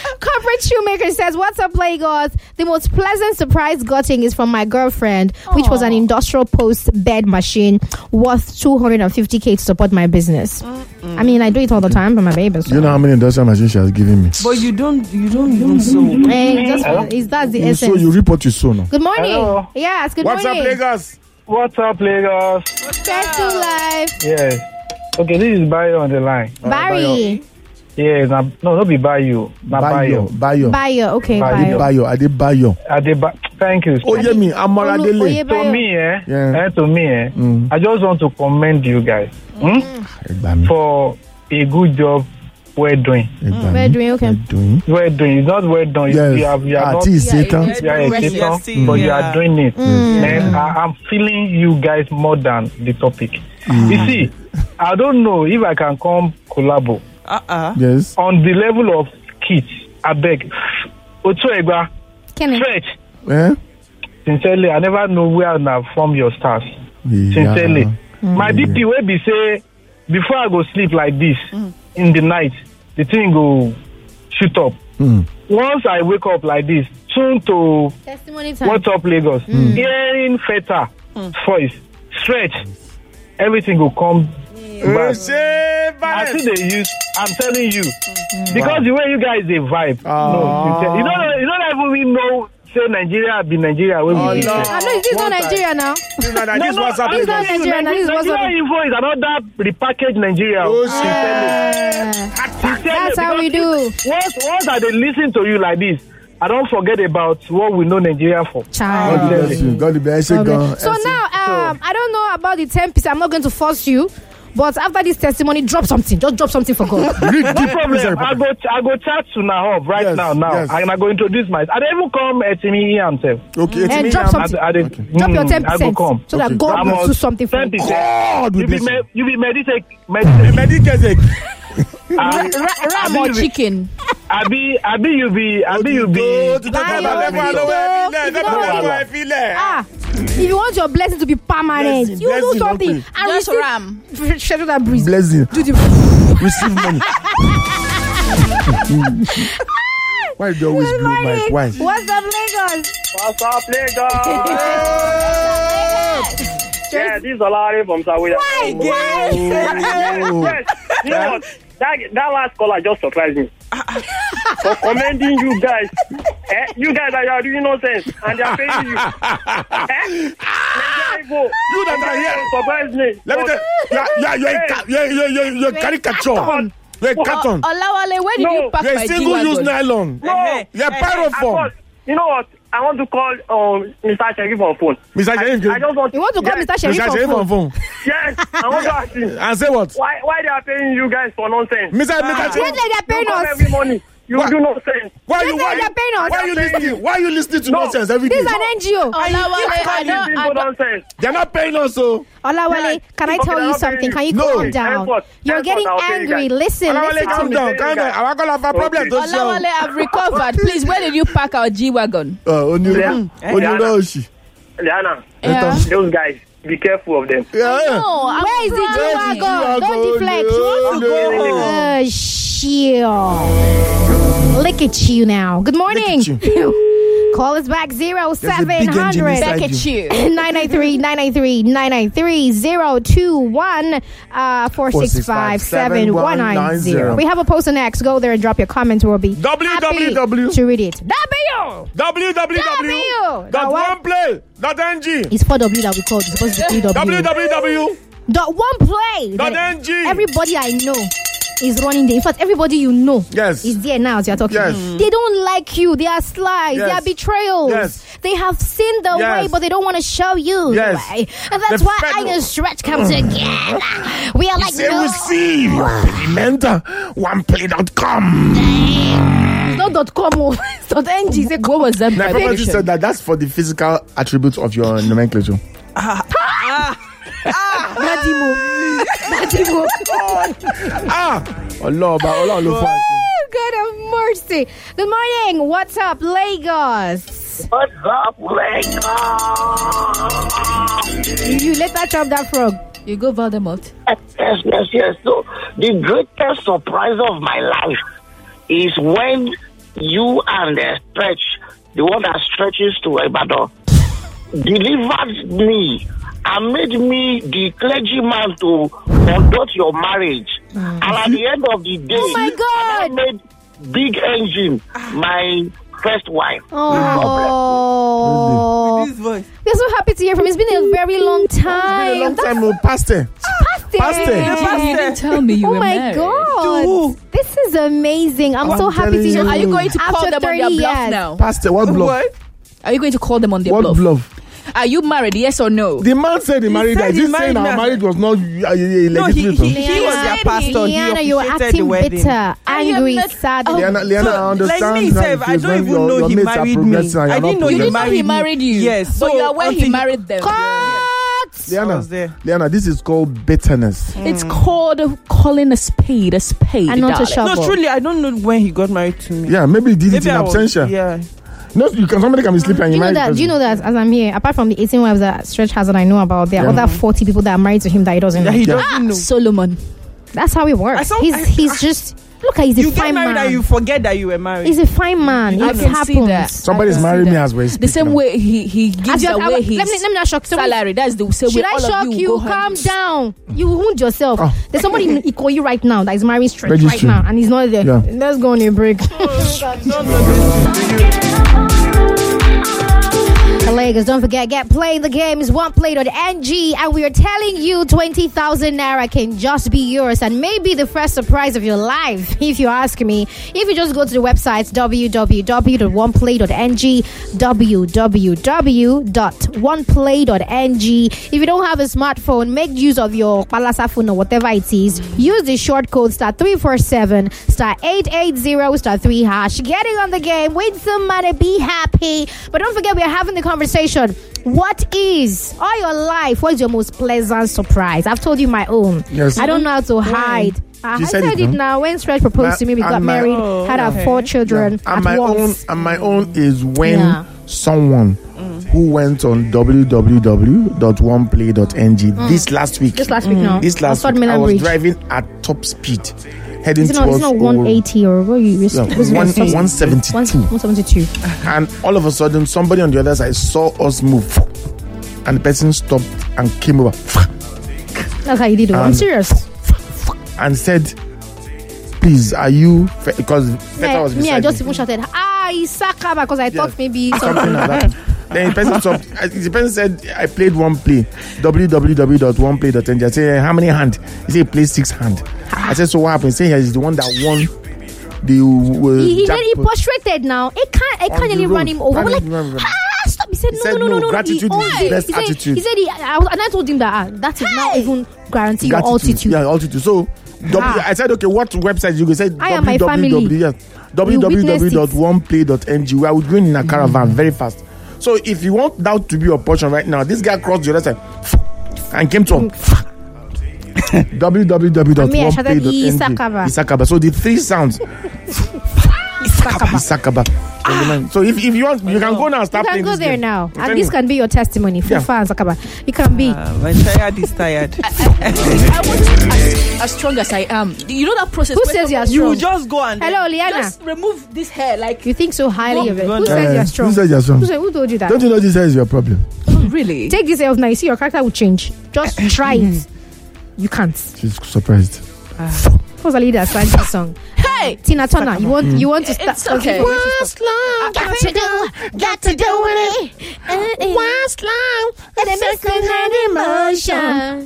Favorite Shoemaker says, "What's up, Lagos? The most pleasant surprise getting is from my girlfriend, which was an industrial post bed machine worth 250K to support my business. I mean, I do it all the time for my babies. So. You know how many industrial machines she has given me? But you don't even sew. That's the essence. So you reap what you sow now. Good morning. Hello. Yes, good What's morning. up, Lagos? What's up, Lagos? Test to live. Yes. Okay, this is Bayo on the line. Barry. Yes, no, be Bayo. Bayo. Okay, Bayo. Bayo. Thank you. Oh, yeah, me. I'm Moradele. To me, I just want to commend you guys for a good job we're doing. We're doing, okay. We're doing. It's not well done. Yes. You are not Satan. But you are doing it. And I'm feeling you guys more than the topic. You see, I don't know if I can come collabo. Yes. On the level of kids, I beg. Ochoegba, stretch. Sincerely, I never know where I from your stars. Sincerely. My DP will be say, before I go sleep like this, in the night, the thing go shoot up. Once I wake up like this, tune to Testimony time. What's Up Lagos, hearing Feta voice, stretch, everything will come back. I see they use, I'm telling you, because the way you guys they vibe, you don't even know. Say Nigeria be Nigeria. I know this is not Nigeria now. This is not Nigeria now. Nigeria info is another repackaged Nigeria. That's how we do. Once I listen to you like this, I don't forget about what we know Nigeria for. God bless you. So now, I don't know about the 10%. I'm not going to force you. But after this testimony, drop something. Just drop something for God. No problem. I go chat to Nahov right now. Yes. And I go introduce myself. I don't even come Etimi himself. Okay. And drop something. Drop your 10%. I go come. So that God will do something for you. God will bless you. You be meditate. Ram or chicken. Abi you be. If you want your blessing to be permanent, you do something and just ram. Schedule that breeze. Blessing. Receive money. Why do you always blow my wife? What's up, Lagos? Yeah, this is Olari from Sawiya. Yes. You know what? That last caller just surprised me. For commending you guys. You guys are doing nonsense and they are paying you. You that are here. Surprise me. Let me tell you, you're a caricature. You're a carton. Olawale, where did you pack my G-Wagon? Single-use nylon. No. You're pyroform. You know what? I want to call Mr. Sheriff on phone. Mr. Sheriff? I just want You want to call Mr. Sheriff on phone? Yes. I want to ask him. And say what? Why they are paying you guys for nonsense? Mr. Sheriff. They are paying us. Every morning. You do nonsense. Why are you listening to nonsense every day? This is an NGO. Nonsense. They're not paying us, so. Olawale, can I tell you something? Can you calm down? You're getting angry. Listen to me. Calm down. I'm going to have a problem. Olawale, I've recovered. Please, where did you pack our G-Wagon? Oniroshi. Liana, those guys, be careful of them. No, where is the G-Wagon? Don't deflect. Look at you now. Good morning. Call us back 0700 back at you 993-939-021-465-7190. We have a post on X. Go there and drop your comments. We'll be www to read it. www.oneplay.ng. It's 4W that we called. It's supposed to be 3W. www.oneplay.ng. Everybody I know is running there. In fact, everybody you know is there now as you're talking. They don't like you. They are slies. They are betrayals. They have seen the way, but they don't want to show you the way. And that's why I and Stretch come together. We are like, no. Receive your payment. Oneplay.com. It's not .com. It's .ng. What was that? Like Papa just said that's for the physical attributes of your nomenclature. Allah, God have mercy. Good morning. What's up, Lagos? What's up, Lagos? You let that drop that frog. You go Voldemort. Yes. So the greatest surprise of my life is when you and Stretch, the one that stretches to Ibadan, delivered me and made me the clergyman to conduct your marriage. And at the end of the day, oh my God, I made Big Engine my first wife. Oh, we're so happy to hear from him. It's been a very long time. It's been a long time, Pastor. Pastor. You didn't tell me you were married. Oh my God, this is amazing. I'm so happy to hear. Are you going to call them on their bluff now? Pastor, what bluff? Are you going to call them on their bluff? What bluff? Are you married? Yes or no? The man said he married. I didn't say our marriage was not legitimate. He was their pastor. Liana, you're acting bitter, angry, sad. Liana, I understand. Like me, Seth, I don't even know he married me. I didn't know he married you. Yes, but you are where he married them. Liana, this is called bitterness. It's called calling a spade and not a shovel. No, truly, I don't know when he got married to me. Yeah, maybe he did it in absentia. Yeah. No, somebody can be sleeping and you married. Do you know that as I'm here, apart from the 18 wives that Stretch has that I know about, there are other 40 people that are married to him that he doesn't know. He doesn't know. Solomon. That's how it works. He's just... Look, he's a fine man. You get married and you forget that you were married. He's a fine man. It happens. Somebody's married me as well. The same way he gives away his let me not shock salary. That's the same way all of you. Should I shock you? Calm down. You wound yourself. There's somebody in Ikoyi right now that is marrying Stretch right now, and he's not there. Yeah. Let's go on a break. Lagos, don't forget, get playing the game is oneplay.ng, and we are telling you 20,000 naira can just be yours and maybe the first surprise of your life, if you ask me. If you just go to the website www.oneplay.ng, www.oneplay.ng. If you don't have a smartphone, make use of your Palasa phone or whatever it is. Use the short code *347 *880 *3#. Getting on the game, win some money, be happy. But don't forget, we are having the conversation. What is all your life? What is your most pleasant surprise? I've told you my own. Yes. I don't know how to hide. I said it now. When Stretch proposed to me, we got married, had our 4 children at once. And my own is when someone who went on www.oneplay.ng this last week. I was driving at top speed. Heading towards it's not 180 or what you 172. 172. And all of a sudden, somebody on the other side saw us move, and the person stopped and came over. That's how you did it. I'm serious. And said, "Please, are you?" Because Feta was beside me. I just even shouted, Isaka, because I thought maybe something like that. Then the person stopped. The person said, "I played one play, www.oneplay.ng." I said, "How many hand?" He said, "He played 6 hand." I said, "So what happened?" He said, "He's the one that won the." He frustrated now. It can't really run him over. Like, stop! He said, "No. Gratitude is the best attitude." He said, and I told him that that is now even guarantee your altitude. Yeah, altitude. So I said, "Okay, what website?" You said, "I am my family." www.oneplay.ng. We are going in a caravan very fast. So if you want that to be your portion right now, this guy crossed the other side and came to www.oneplay.ng. Isakaba. So the 3 sounds. Isakaba. So if you want, you can go now and start playing. You can go there game. now, and this can be your testimony for fans. Sakaba, you can be. My tired is tired. I want to as strong as I am. You know that process. Who says you are strong? You just go and hello, Liana. Just remove this hair. Like you think so highly of it. Who says you are strong? Who says you are strong? Who told you that? Don't you know this hair is your problem? Really? Take this hair off now. You see your character will change. Just try it. You can't. She's surprised. What's the leader sang this song? Hey, Tina Turner, you want to start? It's okay. What's love got to do with it? What's love? It's a second emotion.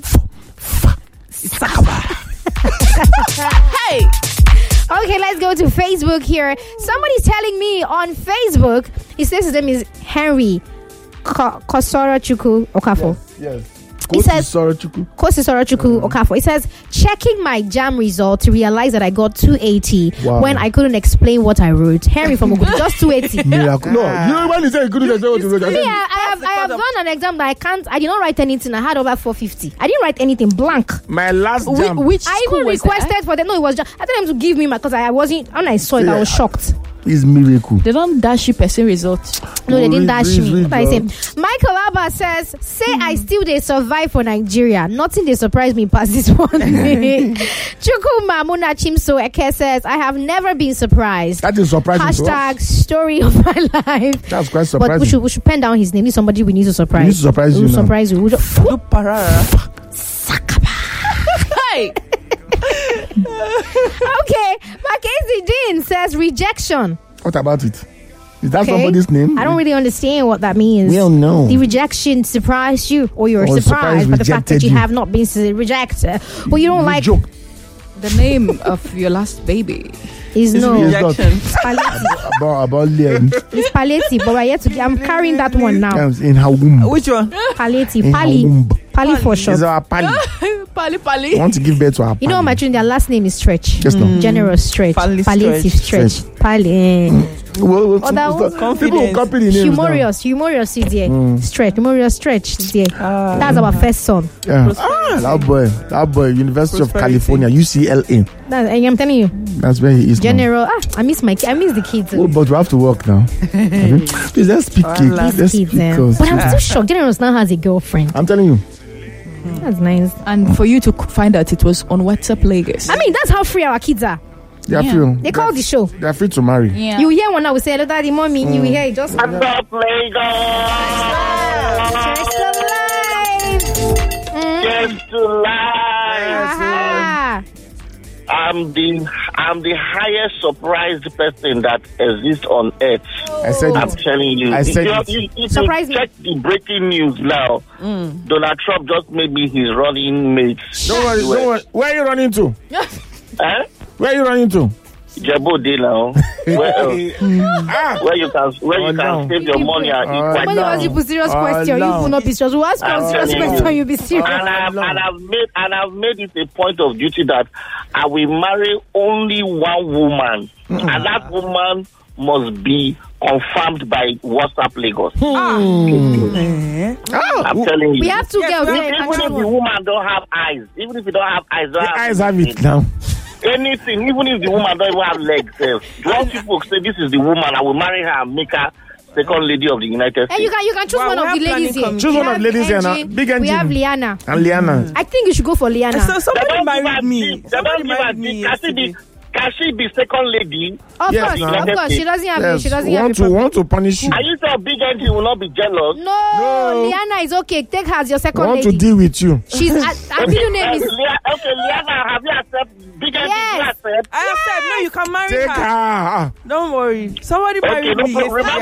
Hey. Okay, let's go to Facebook here. Somebody's telling me on Facebook. He says his name is Henry Kosora Chukwu Okafo. Yes. He says, Okafo. He says, checking my JAMB result to realize that I got 280 when I couldn't explain what I wrote. Henry from Ogudu, just 280. Miracle. No, you when you say you couldn't explain what you wrote. I have done an exam that I did not write anything. I had over 450. I didn't write anything, blank. My last JAMB. Which I even requested for them. No, it was just, I told them to give me because I wasn't, when I saw it, I was shocked. It's miracle. They don't dash you person results. No, they didn't dash me. What I say? Michael Abba says, say I still they survive for Nigeria. Nothing they surprise me past this one. Chukuma Muna Chimso Eke says, I have never been surprised. That is surprising. Hashtag story of my life. That's quite surprising. But we should pen down his name. He's somebody we need to surprise. We need to surprise you. Surprise you. Hey. Okay, Mackenzie Dean says rejection. What about it? Is that somebody's name? I don't really understand what that means. We don't know. The rejection surprised you, or you're surprised by the fact that you have not been rejected. Well, you don't like joke. The name of your last baby. Is no rejection. about Liam. It's Paletti, but I'm carrying that one now. In her womb. Which one? Paletti. Pali for short. It's our Pali. Pali. I want to give birth to our Pali. You know, my children, their last name is Stretch. Yes, no. Generous Stretch. Palliative Stretch. Pali. People copy the names. Humorous is there. Stretch. Humorous Stretch is there. That's our first son. Yeah. That boy, University of California, UCLA. I'm telling you. That's where he is. General. I miss the kids. Oh, but we have to work now. Please, let's speak kids. But I'm still shocked. General now has a girlfriend. I'm telling you. That's nice. And for you to find out it was on WhatsApp Lagos. I mean, that's how free our kids are. They are free. They call the show. They are free to marry. Yeah. You hear one, I will say, hello, daddy, mommy. You will hear it just. WhatsApp Lagos. Just to live. I'm the highest surprised person that exists on earth. I'm telling you. If surprise you check the breaking news now, Donald Trump just made me his running mate. Don't worry. Where are you running to? Where are you running to? Jebo Day now. Where you can save your money and eat quite now. When you ask a serious question, you will not be serious. We'll ask you a serious question, you'll be serious. And I've made it a point of duty that I will marry only one woman, and that woman must be confirmed by WhatsApp Lagos. I'm telling you. We have two girls. Even if the woman don't have eyes, even if you don't have eyes, the eyes have it now. Anything, even if the woman don't even have legs, once people say this is the woman, I will marry her and make her second lady of the United States. And you can choose one of the ladies here. Choose one of the ladies here now. Big engine. We have Liana. And Liana. I think you should go for Liana. So somebody married me. Somebody married me. Can she be second lady? Of course. She doesn't have She doesn't have want to punish you. Are you sure Big Engine will not be jealous? No. Liana is okay. Take her as your second lady. Want to deal with you. She's her middle name is. Okay, Liana, have you accepted Big Engine? Yes. I accept. No, you can marry Take her. Don't worry. Somebody married me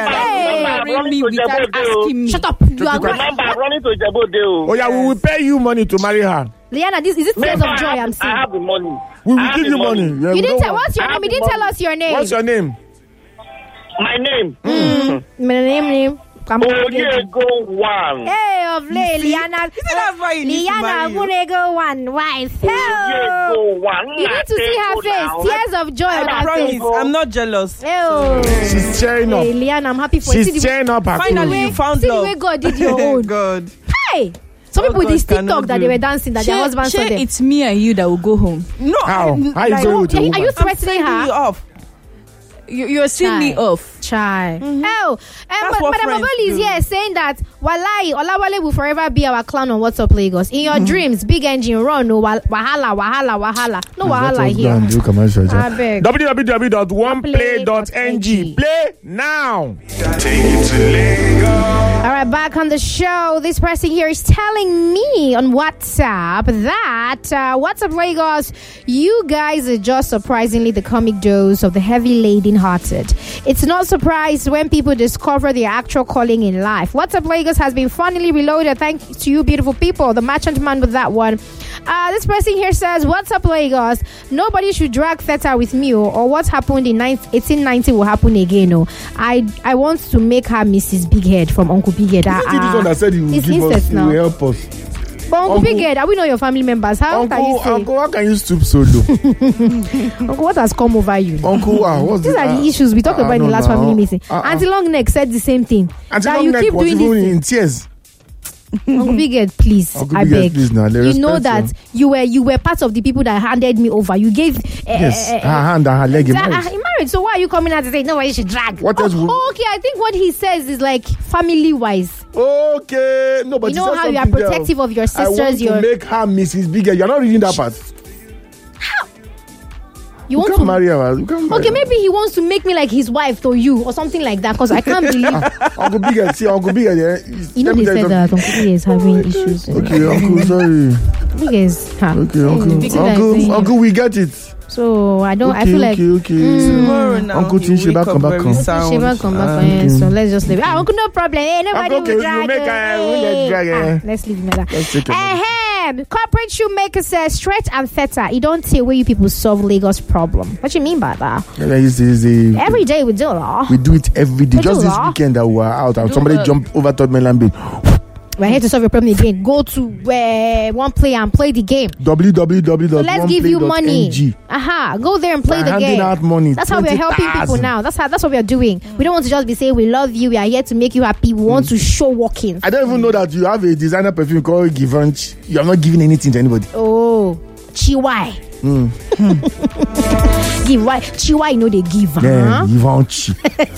yesterday. Shut up. Remember, I'm running to Jebo Day. Oh yeah, we will pay you money to marry her. Liana, is it tears of joy I'm seeing? I have the money. We will give you money. You didn't tell what's your name? You didn't tell us your name. What's your name? My name. My name. Onyego One. Hey, of Liana. Liana Onyego One wife. Onyego One. You need to see her face. Tears of joy on her face. I'm not jealous. She's cheering up. Hey, Liana, I'm happy for you. She's cheering up. Finally, you found love. See the way God did your own. God. Hey. Some people with this TikTok that they were dancing, that their husband saw them. It's me and you that will go home. No. How you going with your woman? Are you threatening her? You off. You're seeing me off. Chai. Oh, but Madam Aboli is here saying that Walai Olawale will forever be our clown on WhatsApp Lagos. In your dreams, Big Engine run. No wahala. No wahala here. www.oneplay.ng. Play now. Take it to Lagos. All right, back on the show. This person here is telling me on WhatsApp that WhatsApp Lagos, you guys are just surprisingly the comic dose of the heavy laden hearted. It's not surprised when people discover their actual calling in life. WhatsApp Lagos has been funnily reloaded. Thanks to you, beautiful people. The merchant man with that one. This person here says, WhatsApp Lagos, nobody should drag Theta with me, or what happened in 1890 will happen again. No, I want to make her Mrs. Big Head from Uncle Big Head. This one that said he will give us, he will help us. But Uncle Big Head, are we know your family members? How can you say? Uncle, how can you stoop so low? Uncle, what has come over you? Uncle, what's these are the issues we talked about in the last family meeting. Auntie Longneck said the same thing. Auntie Longneck was even in tears. Uncle Big Head, please, I beg. You know that you were part of the people that handed me over. You gave her hand and her leg in marriage. In marriage, marriage. So why are you coming out to say nobody should drag? What else? Okay, I think what he says is like family wise. Okay, no, but you know how you are protective of your sisters. I want to make her Mrs. Bigger. You're not reading that part. How? You want to marry her? Okay, maybe he wants to make me like his wife to you or something like that. Because I can't believe Uncle Bigger. See, Uncle Bigger. You know they said that Uncle Bigger is having issues. Okay, Uncle, sorry. Bigger is okay, Uncle, we get it. So I don't. I feel like tomorrow now. Uncle Tinsheba come back. So let's just leave it. Uncle, no problem. Nobody will drag. Let's leave it. Corporate shoemaker says Stretch and Feta. You don't say where you people solve Lagos problem. What you mean by that? Every day we do it. We do it every day. Just this weekend that we were out and somebody jumped over Third Mainland Bridge. We're here to solve your problem again. Go to one play and play the game. www. So let's give you money. Go there and play the game. Out money. That's how we're helping people now. That's what we're doing. We don't want to just be saying we love you. We are here to make you happy. We want to show walking. I don't even know that you have a designer perfume called Givenchy. You are not giving anything to anybody. Oh, Chiwai. Give why Chiwai know they give. Givenchy.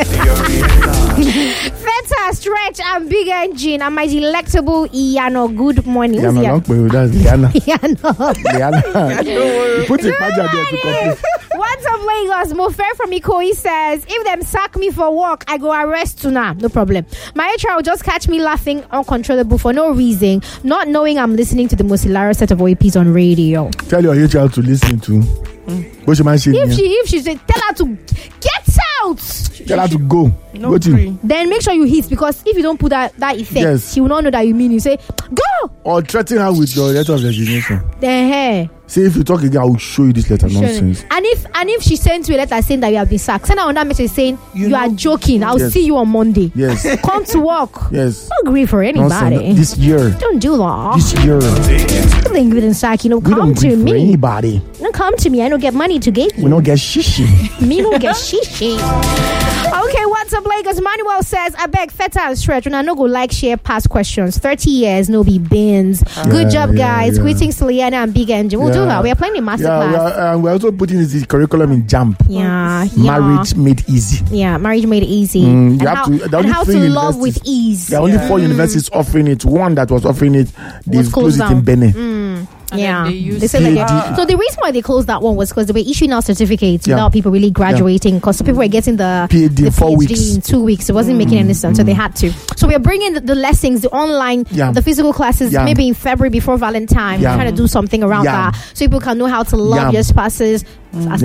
Feta, Stretch, and Big Engine, and my delectable Iano. Good morning. That's Liana. Liana. Put a pager there to complete. What's up, Lagos? Mofer from Ikoyi says, if them sack me for work, I go arrest tuna. No problem. My HR will just catch me laughing uncontrollable for no reason, not knowing I'm listening to the most hilarious set of OAPs on radio. Tell your HR to listen to. What's your man saying? If she said, tell her to get out. Tell her to go. No free. Then make sure you hit, because if you don't put that effect, she will not know that you mean. You say, go. Or threaten her with your letter of resignation. Then say, if you talk again, I will show you this letter. Nonsense. And if she sends you a letter saying that you have been sacked, send her on that message saying you are joking. I'll see you on Monday. Yes. Come to work. Yes. Don't agree for anybody. Nonsense. This year. Don't do that. This year. Don't give it sack. Come to me. For anybody. Don't come to me. I don't get money to give you. We don't get shishi. Me don't get shishi. Okay, what's up, Lagos? Manuel says, I beg Feta and Stretch, and I no go like share past questions. 30 years, no be bins. Good job, guys. Greetings to Liana and Big Engine. We'll do that. We are playing the masterclass. We're also putting this curriculum in JAMB. Marriage made easy. Yeah, marriage made easy. And how to love with ease. There are only 4 universities offering it. One that was offering it, they've closed it in Benin. They said so the reason why they closed that one was because they were issuing out certificates without people really graduating, because people were getting the PhD in 2 weeks. It wasn't making any sense, so they had to. So we're bringing the lessons, the online, the physical classes, maybe in February before Valentine. We're trying to do something around that so people can know how to love your spouses. I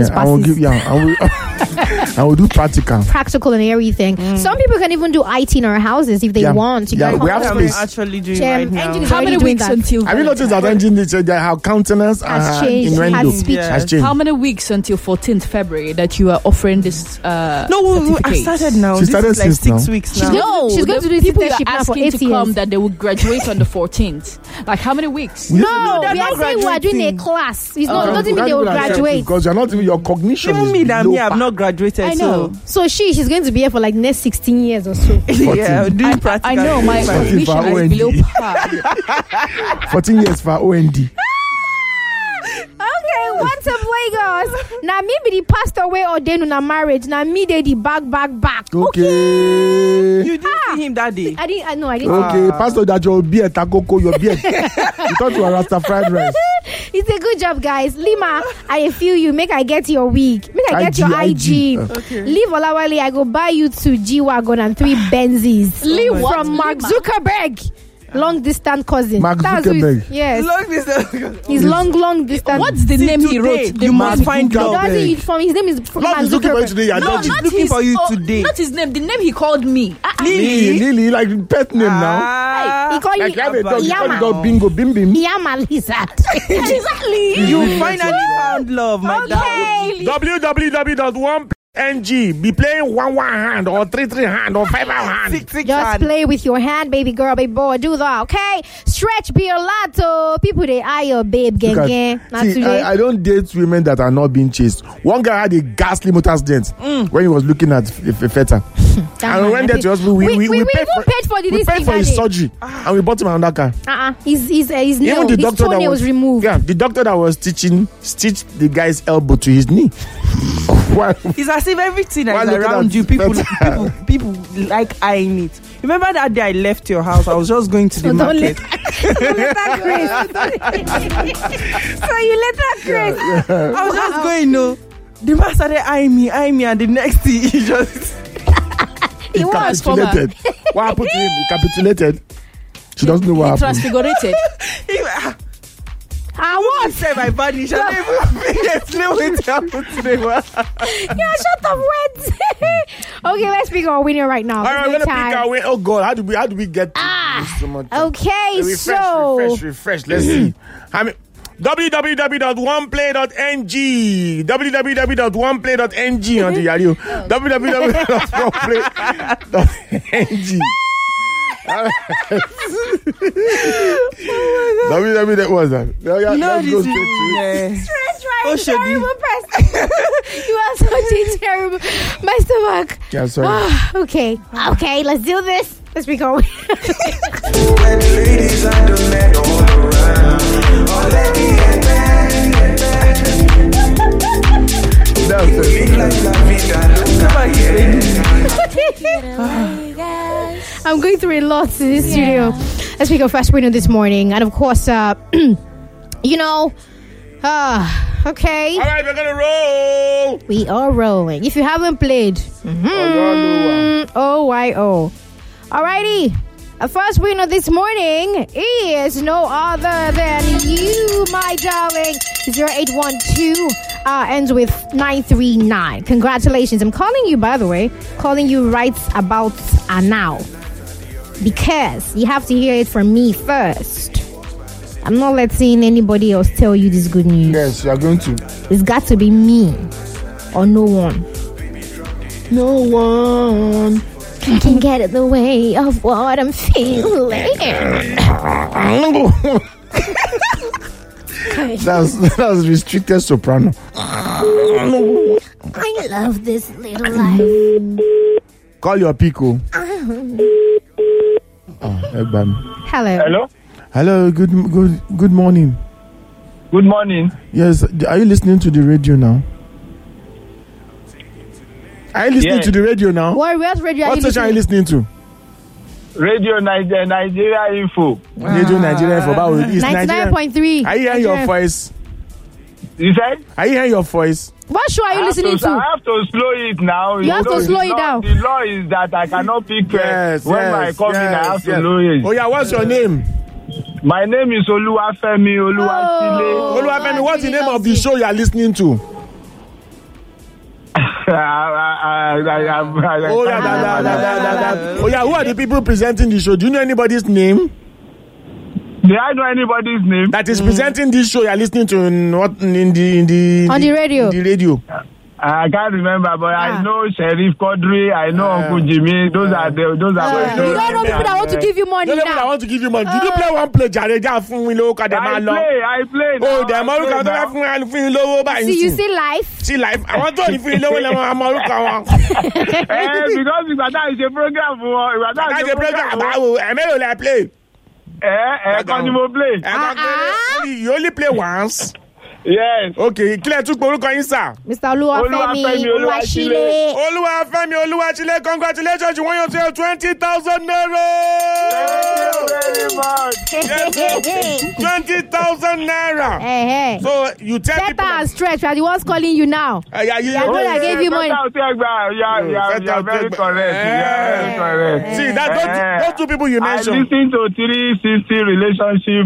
will do practical and everything. Some people can even do IT in our houses if they want. We have space. Actually doing right now. How many weeks until? Have you noticed that Engine said that how countenance has changed, has changed? How many weeks until 14th February that you are offering this? I started now. She started like 6 weeks now. She's going to do people internship are for 8 asking to years. come that they will graduate on the 14th. Like how many weeks? No, we are saying we are doing a class. It doesn't mean they will graduate. Because you're not even your cognition. Even me that I've not graduated. I know. So she's going to be here for like next 16 years or so. Doing practical. I know my cognition is below par. 14 years for OND. Okay, what's up, Lagos? Now me be the pastor way ordained on a marriage. Now me they the back. Okay. You didn't see him that day. I didn't. Okay, pastor, that your beard, takoko, your beard. You thought you were Rasta fried rice. It's a good job, guys. Lima, I feel you. Make I get your wig. Make I get your IG. Okay. Leave Olawale. I go buy you 2 G-Wagon and 3 Benzes. Leave from Mark Zuckerberg. Long distance cousin. Mark Zuckerberg. Yes. Long distance. He's long distance. What's the name he wrote? You must find love. His name is Mark Zuckerberg today. No, not looking for you today. Not his name. The name he called me. Lily, like pet name now. He called Like you have a dog. You call Yama. the dog Bingo Bim Bim. Yama lizard. Exactly. You finally found love, my darling. www.1ng be playing 1 hand or 3 hand or 5 hand. 6 Just hand. play with your hand, baby girl, baby boy. Do that, okay? Stretch be a lot. People they eye your babe gang. I don't date women that are not being chased. One guy had a ghastly motor accident when he was looking at Feta. And we went there to hospital. We paid for his surgery, and we bought him another car. His toenail was removed. Yeah, the doctor that was stitched the guy's elbow to his knee. It's as if everything that is around you, people like eyeing it. Remember that day I left your house? I was just going to the market. Don't let that So you let that Grace. I was just going, the man started eyeing me, and the next thing he just... He capitulated. What happened to him? He capitulated. She doesn't know what happened. Transfigurated. I won't say my body. Shut up, wait. Okay, let's pick our winner right now. All right, we're gonna pick our winner. Oh God, how do we get so much? Okay, refresh. Let's see. www.oneplay.ng www.oneplay.ng on the radio. www.oneplay.ng www. What was that? Let's go straight to it. Terrible person. You are such a terrible. My stomach. Yeah, sorry. Okay, let's do this. Let's be going. Ladies and the men all around. All lady and I'm going through a lot in this studio. Let's pick our first winner this morning. And of course, okay. All right, we're gonna roll. We are rolling. If you haven't played, OYO. Alrighty. Our first winner this morning is no other than you, my darling. 0812 ends with 939. Congratulations. I'm calling you, by the way. Calling you right about now. Because you have to hear it from me first. I'm not letting anybody else tell you this good news. Yes, you are going to. It's got to be me or no one. No one can get in the way of what I'm feeling. That was restricted soprano. I love this little life. Call your Pico. Hello. Hello. Good morning. Good morning. Yes. Are you listening to the radio now? Are you listening to the radio now? What radio what station are you listening to? Radio Nigeria Info. Radio Nigeria Info. 99.3. Are you hearing your voice? You said? Are you hearing your voice? What show are you listening to? I have to slow it now. You have to slow it down. The law is that I cannot pick when I come in. I have to slow it. Oh yeah, what's your name? My name is Oluwafemi Oluwasile. Oluwafemi, what's the name of the show you are listening to? Who are the people presenting the show? Do you know anybody's name? Do I know anybody's name? That is presenting this show you are listening to on the radio. In the radio. I can't remember, but I know Sheriff Quadri. I know Uncle Jimmy. Those are. You don't know people that want to give you money now. That want to give you money. Did you play one play? I play. Oh, See, you see life. See life. I want to if you know because that is a program. That's a program. I play. You only play once. Yes. Okay, clear to Mr. Oluwafemi Oluwasile. Oluwafemi Oluwasile, congratulations. You won yourself 20,000 naira. Thank you very much. 20,000 naira. Hey. So you tell people. Set and stretch, right? The one's calling you now. I gave you money. You're very correct. See, those two people you mentioned. I listened to 360 relationship.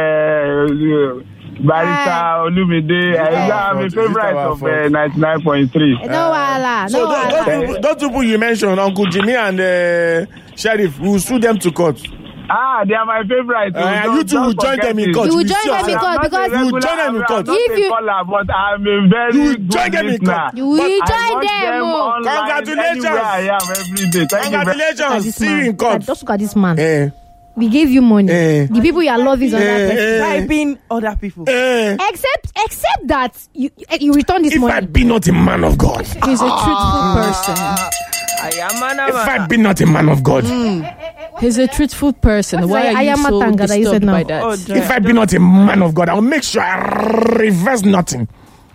Barista Olumide, I'm a favorite of 99.3. No, those two people you mentioned, Uncle Jimmy and Sheriff, we will sue them to court. They are my favorite. You two will join them in court. You will join them in court because you will join them in court. If you but I'm a very good listener. You will join them. Congratulations. I am every day. Congratulations. See you in court. Just look at this man. We gave you money. The people you are loving is other people. Bribing other people. Except that you return this money. If I be not a man of God. He's a truthful person. If I be not a man of God. He's a truthful person. Why are you so disturbed by that? If I be not a man of God, I'll make sure I reverse nothing.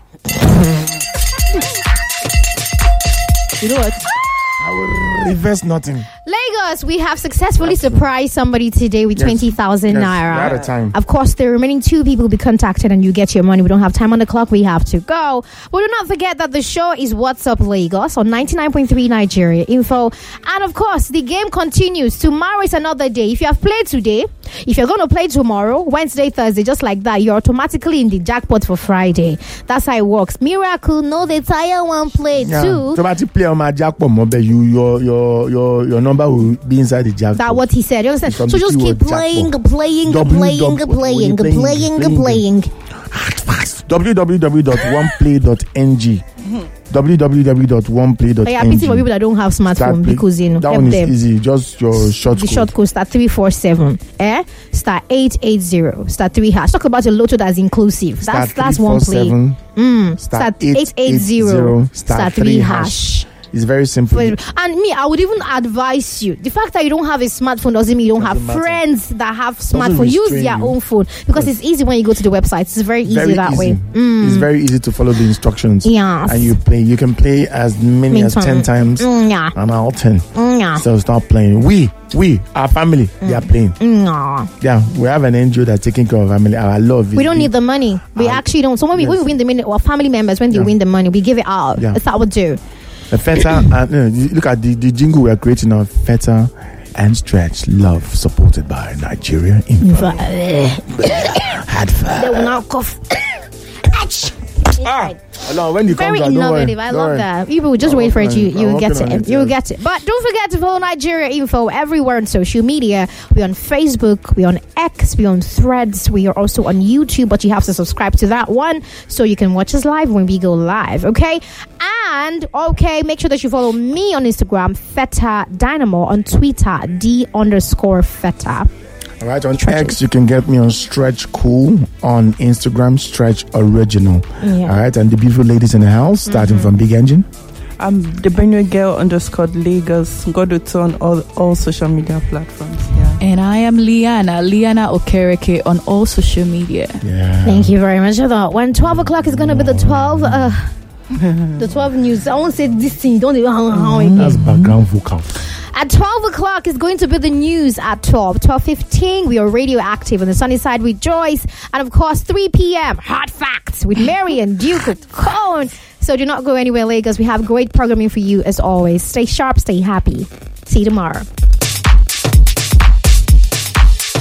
You know what? I will reverse nothing. Lagos, we have successfully surprised somebody today with 20,000 naira. At a time. Of course, the remaining 2 people will be contacted and you get your money. We don't have time on the clock. We have to go. But do not forget that the show is What's Up Lagos on 99.3 Nigeria Info. And of course, the game continues. Tomorrow is another day. If you have played today, if you're going to play tomorrow, Wednesday, Thursday, just like that, you're automatically in the jackpot for Friday. That's how it works. Miracle, no, the entire one play too. So if you play on my jackpot, your number will be inside the jackpot. That's what he said. You understand? So just keep playing. www.oneplay.ng www.oneplay.ng. I pity for people that don't have smartphone because that one is easy. Just your short code. The short code *347 *880 *3#. Talk about a lotto that's inclusive. That's one play. *880 *3#. It's very simple. And me, I would even advise you. The fact that you don't have a smartphone doesn't mean you don't have friends that have smartphone. Use their own phone because it's easy when you go to the website. It's very easy that way. It's very easy to follow the instructions. Yes. And you play. You can play as many as 10 times. And all 10. So start playing. We, our family, they are playing. Yeah, we have an NGO that's taking care of family. Our love. We don't need the money. We actually don't. So when we win the money, our family members, when they win the money, we give it out. That's how we do. Feta, look at the jingle we are creating now. Feta and Stretch, love supported by Nigeria Info. They will now cough. When you very innovative. I love that. People will just wait for it. You will get it. You will get it. But don't forget to follow Nigeria Info everywhere on social media. We're on Facebook. We're on X. We're on Threads. We are also on YouTube. But you have to subscribe to that one so you can watch us live when we go live. Okay. And make sure that you follow me on Instagram, Feta Dynamo, on Twitter, _Feta. All right, on X, you can get me on Stretch Cool, on Instagram, Stretch Original. All right, and the beautiful ladies in the house, starting from Big Engine. I'm the Benue Girl _Lagos. Goduto on all social media platforms. Yeah. And I am Liana Okereke on all social media. Yeah. Thank you very much for that. When 12 o'clock is going to be the 12... the 12 news. I won't say this thing. Don't even how again. That's background vocal. At 12 o'clock is going to be the news at 12:15. We are radioactive on the sunny side with Joyce. And of course, 3 p.m. Hot Facts with Mary and Duke of Cone. So do not go anywhere, Lagos. We have great programming for you as always. Stay sharp, stay happy. See you tomorrow.